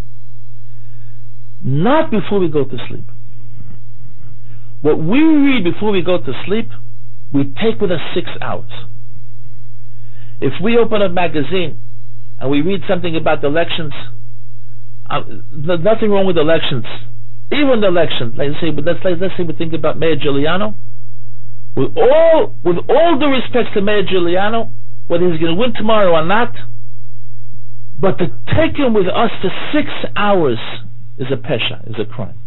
not before we go to sleep. What we read before we go to sleep, we take with us 6 hours. If we open a magazine and we read something about the elections, there's nothing wrong with elections. Even the elections, let's say we think about Mayor Giuliano. With all due respect to Mayor Giuliano, whether he's going to win tomorrow or not, but to take him with us for 6 hours is a pesha, is a crime.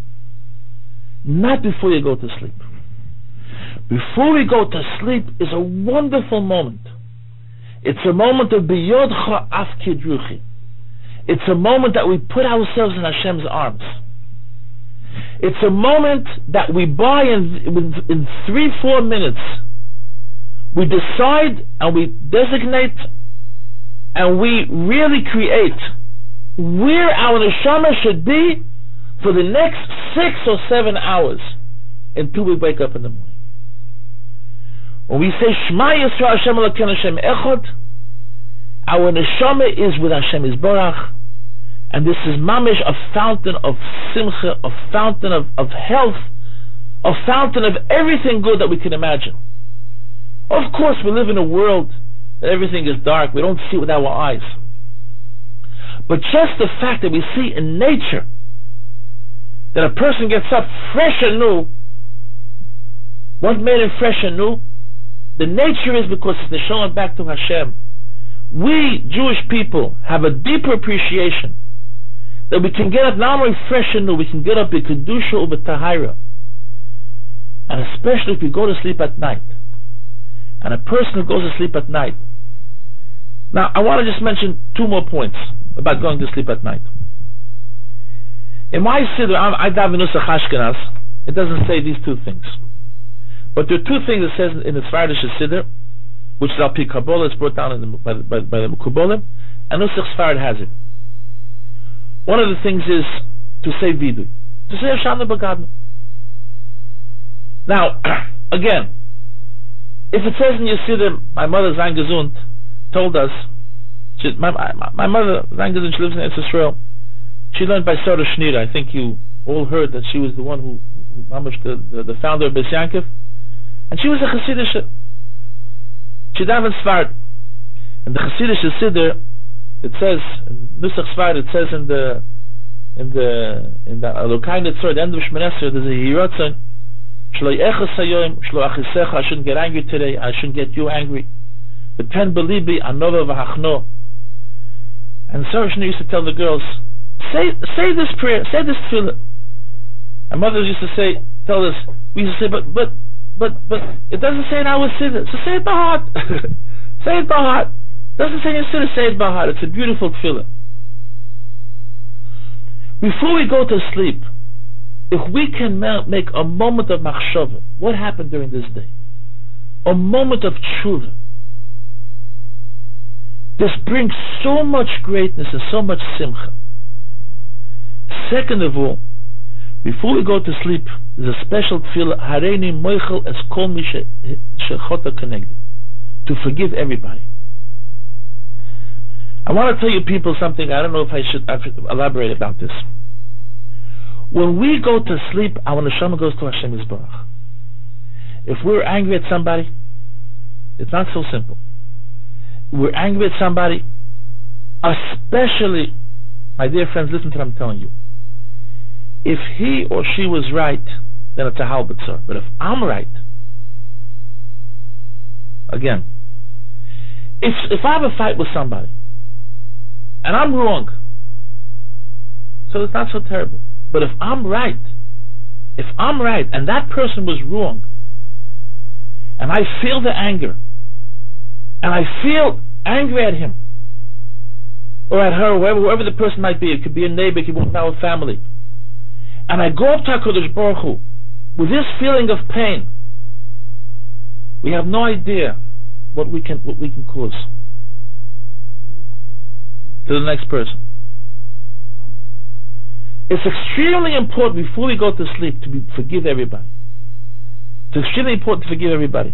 Not before you go to sleep. Before we go to sleep is a wonderful moment. It's a moment of biyodcha af kidruchi. It's a moment that we put ourselves in Hashem's arms. It's a moment that we buy in 3-4 minutes. We decide and we designate and we really create where our neshama should be for the next 6 or 7 hours until we wake up in the morning. When we say Shema Yisrael Hashem Elokeinu Hashem Echad, our neshama is with Hashem Yisborach, and this is mamish, a fountain of simcha, a fountain of health, a fountain of everything good that we can imagine. Of course, we live in a world that everything is dark. We don't see it with our eyes. But just the fact that we see in nature that a person gets up fresh and new, what made him fresh and new? The nature is because it's neshama back to Hashem. We, Jewish people, have a deeper appreciation that we can get up not only fresh and new, we can get up in Kedusha or B'Tahira. And especially if we go to sleep at night. And a person who goes to sleep at night. Now, I want to just mention 2 more points about going to sleep at night. In my siddur, I daven Nusach Ashkenaz, it doesn't say these two things. But there are two things it says in the Svardish Siddur, which is Al Pi Kabbalah, it's brought down by the Mekubalim, and Nusach Sfard has it. One of the things is to say Vidui, to say Hashanah Bagadna. Now, again, if it says in your Siddur, my mother Zain Gesund told us, my mother Zain Gesund, she lives in Eretz Yisrael, she learned by Sarah Shnira. I think you all heard that she was the one who the founder of Beis Yankov, and she was a Chassidish. She davened Sfard, and the Chassidish Siddur, it says in Nusach Sfard, it says in the Elokai Netzor, the end of Shemini Esrei, there's a Yiratzon, Shlo Echas Hayom, Shlo Achisecha, I shouldn't get angry today, I shouldn't get you angry. V'ten belibi anova v'hachno. And Sarah Shnei used to tell the girls, say this prayer, say this tefillah. And mothers used to tell us, we used to say, but it doesn't say in our siddur, so say it by heart. Say it by heart. It doesn't say in your siddur, say it by heart. It's a beautiful tefillah. Before we go to sleep, if we can make a moment of machshava, what happened during this day? A moment of tshuva. This brings so much greatness and so much simcha. Second of all, before we go to sleep, there's a special tefillah, Hareini Moichel es kol mi shechota kenegdi, to forgive everybody. I want to tell you people something. I don't know if I should elaborate about this. When we go to sleep, our neshama goes to Hashem Yisbarach. If we're angry at somebody, it's not so simple. We're angry at somebody, especially, my dear friends, listen to what I'm telling you. If he or she was right, then it's a halbitzer. But if I'm right, again, if I have a fight with somebody and I'm wrong, so it's not so terrible. But if I'm right and that person was wrong, and I feel the anger, and I feel angry at him or at her, whoever the person might be, it could be a neighbor, it could be our family, and I go up to HaKadosh Baruch Hu with this feeling of pain, we have no idea what we can cause to the next person. It's extremely important before we go to sleep to forgive everybody. It's extremely important to forgive everybody.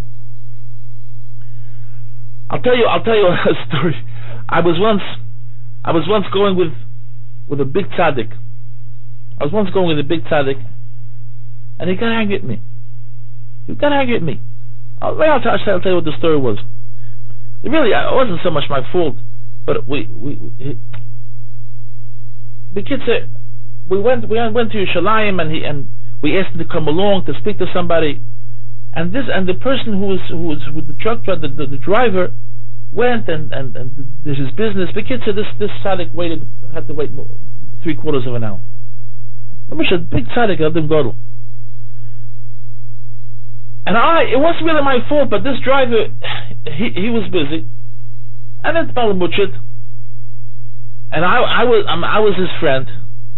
I'll tell you a story. I was once going with a big tzaddik. And he got angry at me. I'll tell you what the story was. Really, it wasn't so much my fault, but the kid said, we went to Yerushalayim, and we asked him to come along to speak to somebody, and the person who was with the truck driver, the driver, went and did his business. The kid said this tzaddik had to wait 3/4 of an hour. I'm a big tzaddik, Adam Godel. And it wasn't really my fault, but this driver, he was busy, and it's Balamuchit, and I was his friend.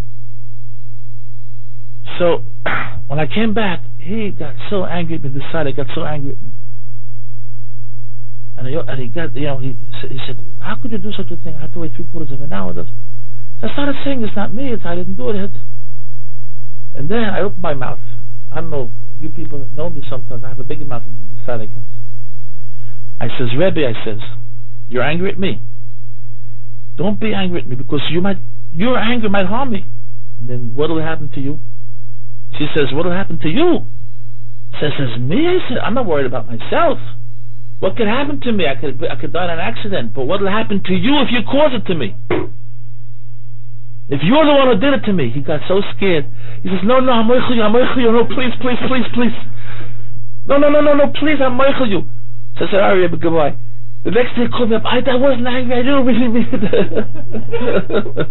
So when I came back, he got so angry at me. This tzaddik got so angry at me, and he got, he said, "How could you do such a thing? I had to wait 3/4 of an hour." I started saying, "It's not me. I didn't do it." And then I opened my mouth. I don't know, you people that know me sometimes, I have a bigger mouth than the tzaddik has. I says, "Rebbe," I says, "you're angry at me. Don't be angry at me, because your anger might harm me. And then what will happen to you?" She says, "What will happen to you?" Says me? I said, "I'm not worried about myself. What could happen to me? I could die in an accident. But what will happen to you if you cause it to me? If you're the one who did it to me." He got so scared. He says, "No, I'm no, please. No, please, I'm you." So I said, "All right, goodbye." The next day he called me up. I wasn't angry. I didn't really mean it.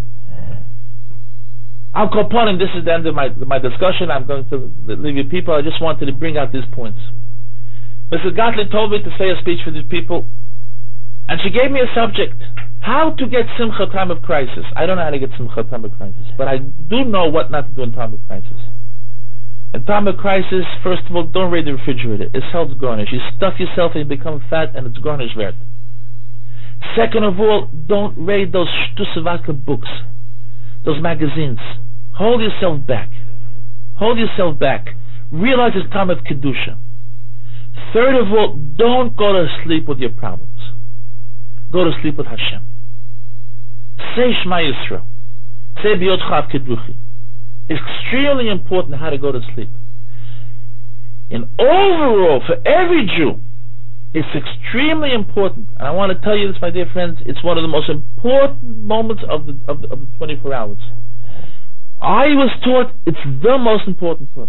I'll call upon him. This is the end of my discussion. I'm going to leave you people. I just wanted to bring out these points. Mrs. Gottlieb told me to say a speech for these people, and she gave me a subject: how to get simcha time of crisis. I don't know how to get simcha time of crisis, but I do know what not to do in time of crisis. In time of crisis, first of all, don't raid the refrigerator. It's health garnish. You stuff yourself and you become fat, and it's garnish vert. Second of all, don't raid those shtusavaka books, those magazines. Hold yourself back. Hold yourself back. Realize it's time of kedusha. Third of all, don't go to sleep with your problems. Go to sleep with Hashem. Say Shema Yisrael. Say B'yodcha Kedruchi. It's extremely important how to go to sleep. And overall, for every Jew, it's extremely important. And I want to tell you this, my dear friends, it's one of the most important moments of the 24 hours. I was taught it's the most important point.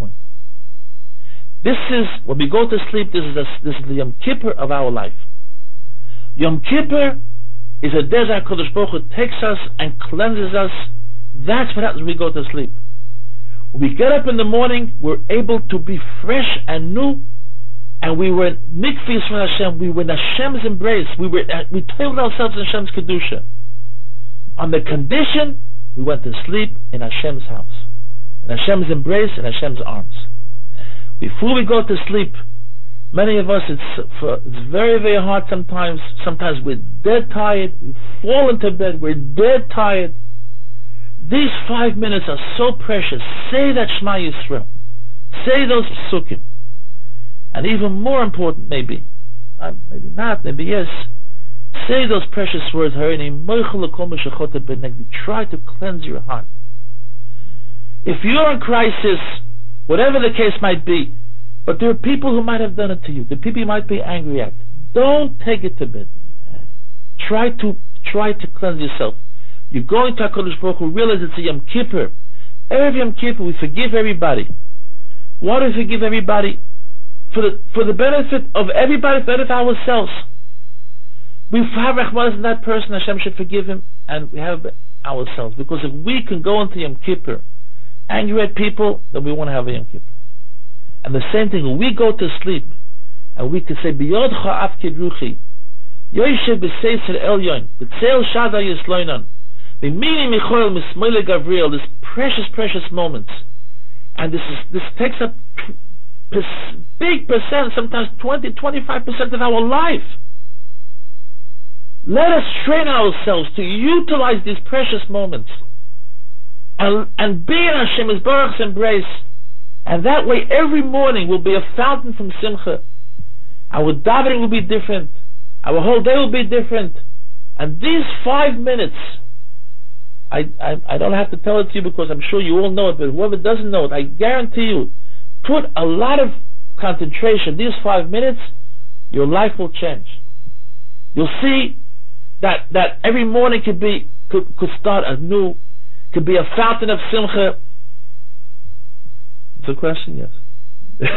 This is, when we go to sleep, this is the Yom Kippur of our life. Yom Kippur is a day that HaKadosh Baruch Hu takes us and cleanses us. That's what happens when we go to sleep. When we get up in the morning, we're able to be fresh and new, and we were mikvahs from Hashem. We were in Hashem's embrace. We toiled ourselves in Hashem's kedusha. On the condition, we went to sleep in Hashem's house, in Hashem's embrace, in Hashem's arms. Before we go to sleep, many of us, it's very, very hard sometimes. Sometimes we're dead tired. We fall into bed. We're dead tired. These 5 minutes are so precious. Say that Shema Yisrael. Say those psukim. And even more important, maybe not, maybe yes, say those precious words. Try to cleanse your heart. If you're in crisis, whatever the case might be, but there are people who might have done it to you, the people you might be angry at, don't take it to bed. Try to cleanse yourself. You're going to HaKadosh Baruch Hu, realize it's a Yom Kippur. Every Yom Kippur we forgive everybody. Why do we forgive everybody? For the benefit of everybody, for the benefit of ourselves. We have Rachmanis in that person, Hashem should forgive him, and we have ourselves. Because if we can go into Yom Kippur angry at people, then we want to have a Yom Kippur. And the same thing, when we go to sleep, and we can say, B'yodcha af kedruchi, Yoshev b'seisel elyon, b'tzeil shada yisloinon, b'mini michoel mismoile Gavriel, this precious moments. And this takes up big percent, sometimes 20-25% of our life. Let us train ourselves to utilize these precious moments and be in Hashem's Baruch's embrace, and that way every morning will be a fountain from Simcha. Our davening will be different, our whole day will be different. And these 5 minutes, I don't have to tell it to you because I'm sure you all know it, but whoever doesn't know it, I guarantee you, put a lot of concentration. These 5 minutes, your life will change. You'll see that every morning could start anew, could be a fountain of simcha. It's a question, yes.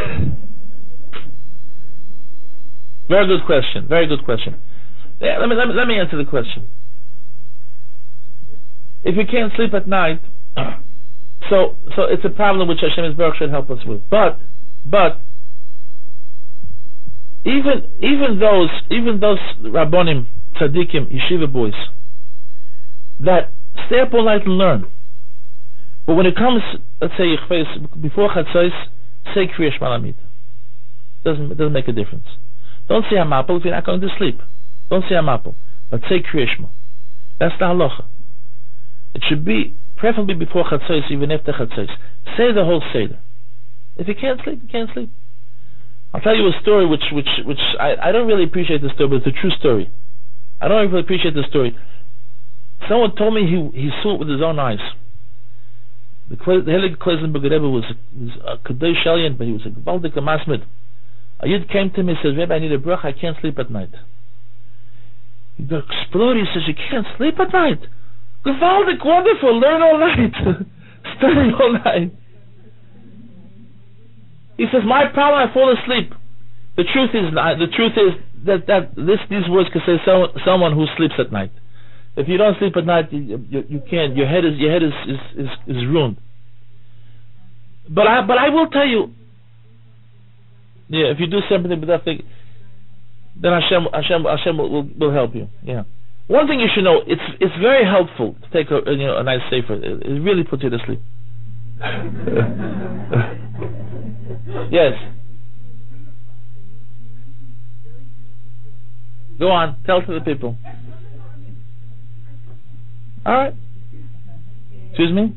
Very good question. Very good question. Yeah, let me answer the question. If you can't sleep at night, so it's a problem which Hashem Yisborach should help us with. But even those Rabbonim, Tzaddikim, Yeshiva boys that stay up all night and learn. But when it comes, let's say before Chatzos, say Kriya Shema Lamita. Doesn't make a difference. Don't say Hamapel if you're not going to sleep. Don't say Hamapel, but say Kriya Shema. That's the halacha. It should be preferably before Chatzos, even after Chatzos. Say the whole Seder. If you can't sleep, you can't sleep. I'll tell you a story which I don't really appreciate the story, but it's a true story. I don't really appreciate the story. Someone told me he saw it with his own eyes. The Heilige Kloisenberger Rebbe was a Kadosh Elyon, but he was a Gvaldik Masmid. A Yid came to me and says, Rebbe, I need a bracha, I can't sleep at night. He exploded, he says, you can't sleep at night? Gvaldik, wonderful, learn all night. Study all night. He says, my problem, I fall asleep. The truth is that these words can say someone who sleeps at night. If you don't sleep at night, you can't. Your head is ruined. But I will tell you, yeah, if you do something with that thing, then Hashem will help you. Yeah. One thing you should know, it's very helpful to take a nice sefer. It really puts you to sleep. Yes. Go on, tell to the people. All right. Excuse me?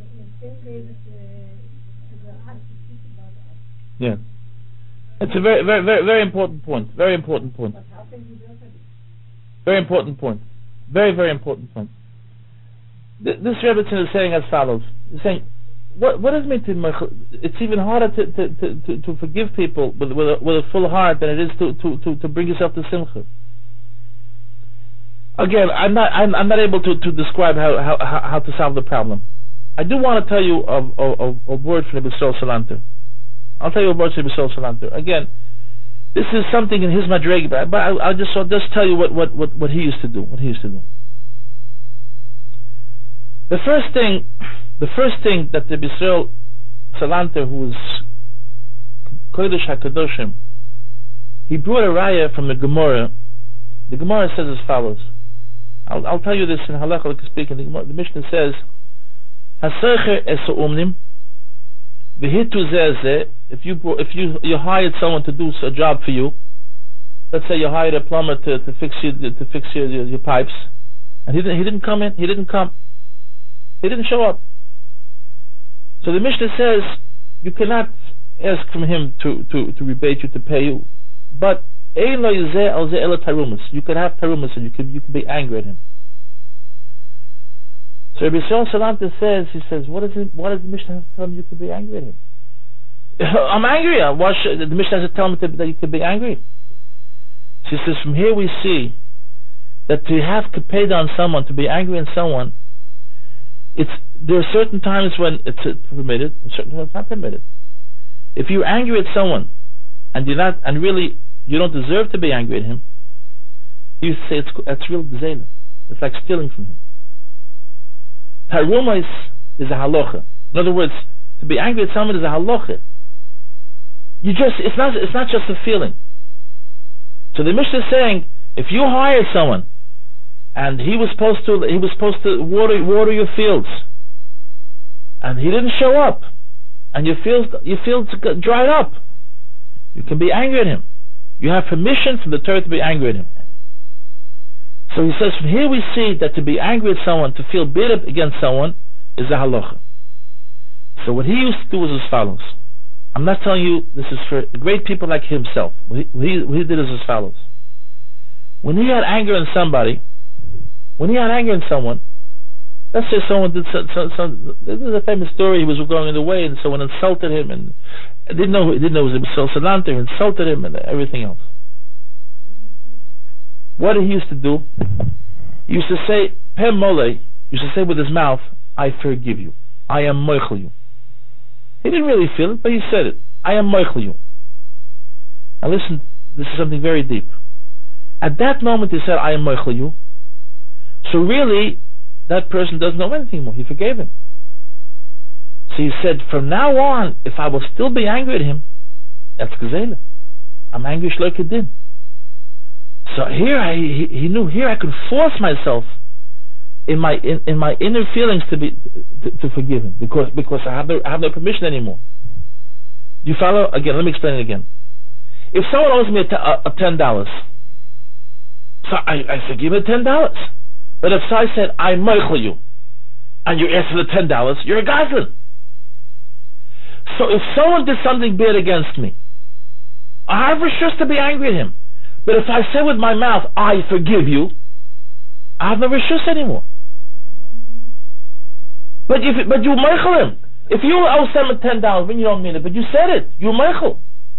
Yeah. It's a very, very, very, very important point. Very important point. Very important point. Very, very important point. This Rebbetzin is saying as follows. He's saying, what does it mean to? It's even harder to forgive people with a full heart than it is to bring yourself to simcha. Again, I'm not able to describe how to solve the problem. I do want to tell you a word from the Yisrael Salanter. I'll tell you a word from the Yisrael Salanter. Again, this is something in his madreg, but I'll just tell you what he used to do. What he used to do. The first thing that the Yisrael Salanter, who was Kodesh HaKadoshim, he brought a raya from the Gemara. The Gemara says as follows. I'll tell you this in halakha speaking. The Mishnah says, "Hasecher esu'umnim v'hitu zeh." If you hired someone to do a job for you, let's say you hired a plumber to fix your pipes, and he didn't come in. He didn't come. He didn't show up. So the Mishnah says you cannot ask from him to rebate you, to pay you, but you could have tarumas and you could be angry at him. So Rabbi Yisrael Salanter says, what does the Mishnah have to tell me you could be angry at him? I'm angry. Why should the Mishnah has to tell me that you could be angry? She says, from here we see that to have kapeda on someone, to be angry on someone, there are certain times when it's permitted, and certain times it's not permitted. If you're angry at someone and you don't deserve to be angry at him, you say it's real gzeila. It's like stealing from him. Taruma is a halacha. In other words, to be angry at someone is a halacha. It's not just a feeling. So the Mishnah is saying, if you hired someone and he was supposed to water your fields, and he didn't show up, and your fields dried up, you can be angry at him. You have permission from the Torah to be angry at him. So he says, from here we see that to be angry at someone, to feel bitter against someone, is a halacha. So what he used to do was as follows. I'm not telling you this is for great people like himself. What he did is as follows. When he had anger on somebody, let's say someone did some this is a famous story. He was going in the way and someone insulted him and didn't know it was Yisrael Salanter, insulted him and everything else. What did he used to do? He used to say, Pem Mole, used to say with his mouth, I forgive you. I am moichel you. He didn't really feel it, but he said it. I am moichel you. Now listen, this is something very deep. At that moment he said, I am moichel you. So really, that person doesn't know anything more. He forgave him. So he said, from now on, if I will still be angry at him, that's gzeila. I'm angry shloike din. So here he knew here I could force myself in my inner feelings to forgive him because I have no permission anymore. Do you follow? Again, let me explain it again. If someone owes me a $10, so I forgive him $10. But if I said I moichel you, and you ask for the $10, you're a goslin. So if someone did something bad against me, I have reshus to be angry at him. But if I say with my mouth, I forgive you, I have no reshus anymore. But you moichel him. If you owe someone $10 when you don't mean it, but you said it, you moichel.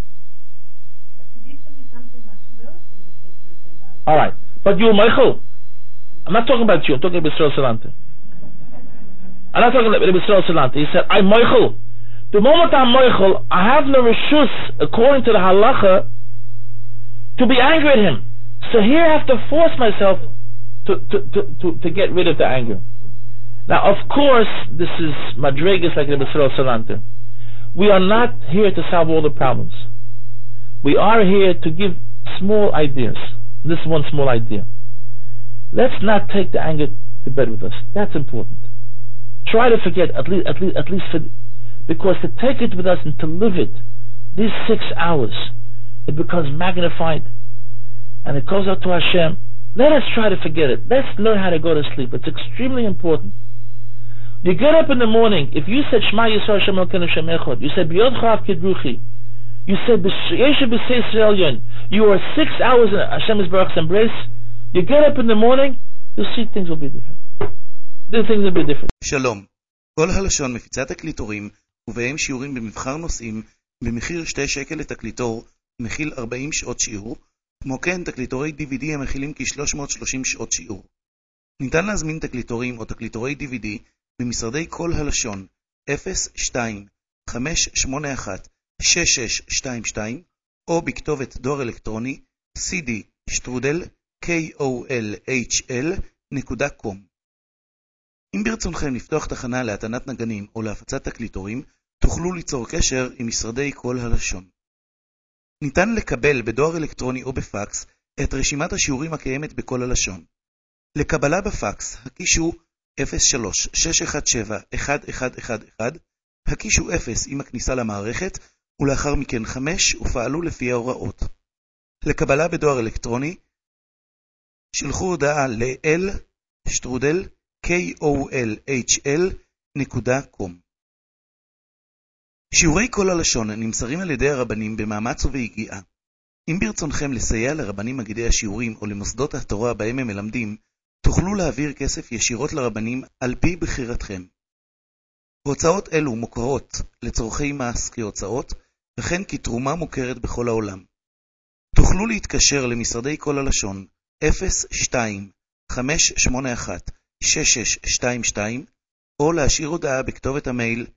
Alright, but you moichel. I'm not talking about you, I'm talking about Yisrael Salanter. I'm not talking about Yisrael Salanter. He said, I'm moichel. The moment I'm moichel, I have no reshus, according to the halacha, to be angry at him. So here I have to force myself to get rid of the anger. Now, of course, this is madregas like the Yisrael Salanter. We are not here to solve all the problems. We are here to give small ideas. This is one small idea. Let's not take the anger to bed with us. That's important. Try to forget at least for Because to take it with us and to live it, these 6 hours, it becomes magnified and it goes out to Hashem. Let us try to forget it. Let's learn how to go to sleep. It's extremely important. You get up in the morning, if you said Shema Yisrael Hashem Elokeinu Hashem Echad, you said B'yod Chav Kidruchi, you said Yeshu B'Sei Yisrael Yon, you are 6 hours in Hashem's Baruch's embrace, you get up in the morning, you'll see things will be different. Things will be different. שלום. כל הלשון מפיצת תקליטורים, ובהם שיעורים במבחר נושאים, במחיר 2 שקל לתקליטור, מכיל 40 שעות שיעור, כמו כן תקליטורי DVD המכילים כ-330 שעות שיעור. ניתן להזמין תקליטורים או תקליטורי DVD במשרדי כל הלשון 02-581-6622 או בכתובת דואר אלקטרוני cd@kolhl.com. אם ברצונכם לפתוח תחנה להתנת נגנים או להפצת תקליטורים, תוכלו ליצור קשר עם משרדי כל הלשון. ניתן לקבל בדואר אלקטרוני או בפקס את רשימת השיעורים הקיימת בכל הלשון. לקבלה בפקס, הקישו 03-617-1111, הקישו 0 עם הכניסה למערכת, ולאחר מכן 5 ופעלו לפי ההוראות. לקבלה בדואר אלקטרוני, שלחו הודעה l@kolhl.com. שיעורי כל הלשון נמסרים על ידי הרבנים במאמץ ובהגיעה. אם ברצונכם לסייע לרבנים מגידי השיעורים או למוסדות התורה בהם הם מלמדים, תוכלו להעביר כסף ישירות לרבנים על פי בחירתכם. הוצאות אלו מוכרות לצורכי מס כהוצאות, וכן כתרומה מוכרת בכל העולם. תוכלו להתקשר למשרדי כל הלשון 02-581-6622 או להשאיר הודעה בכתובת המייל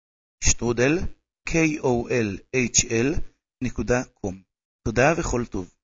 d@kolhl.com. תודה וכל טוב.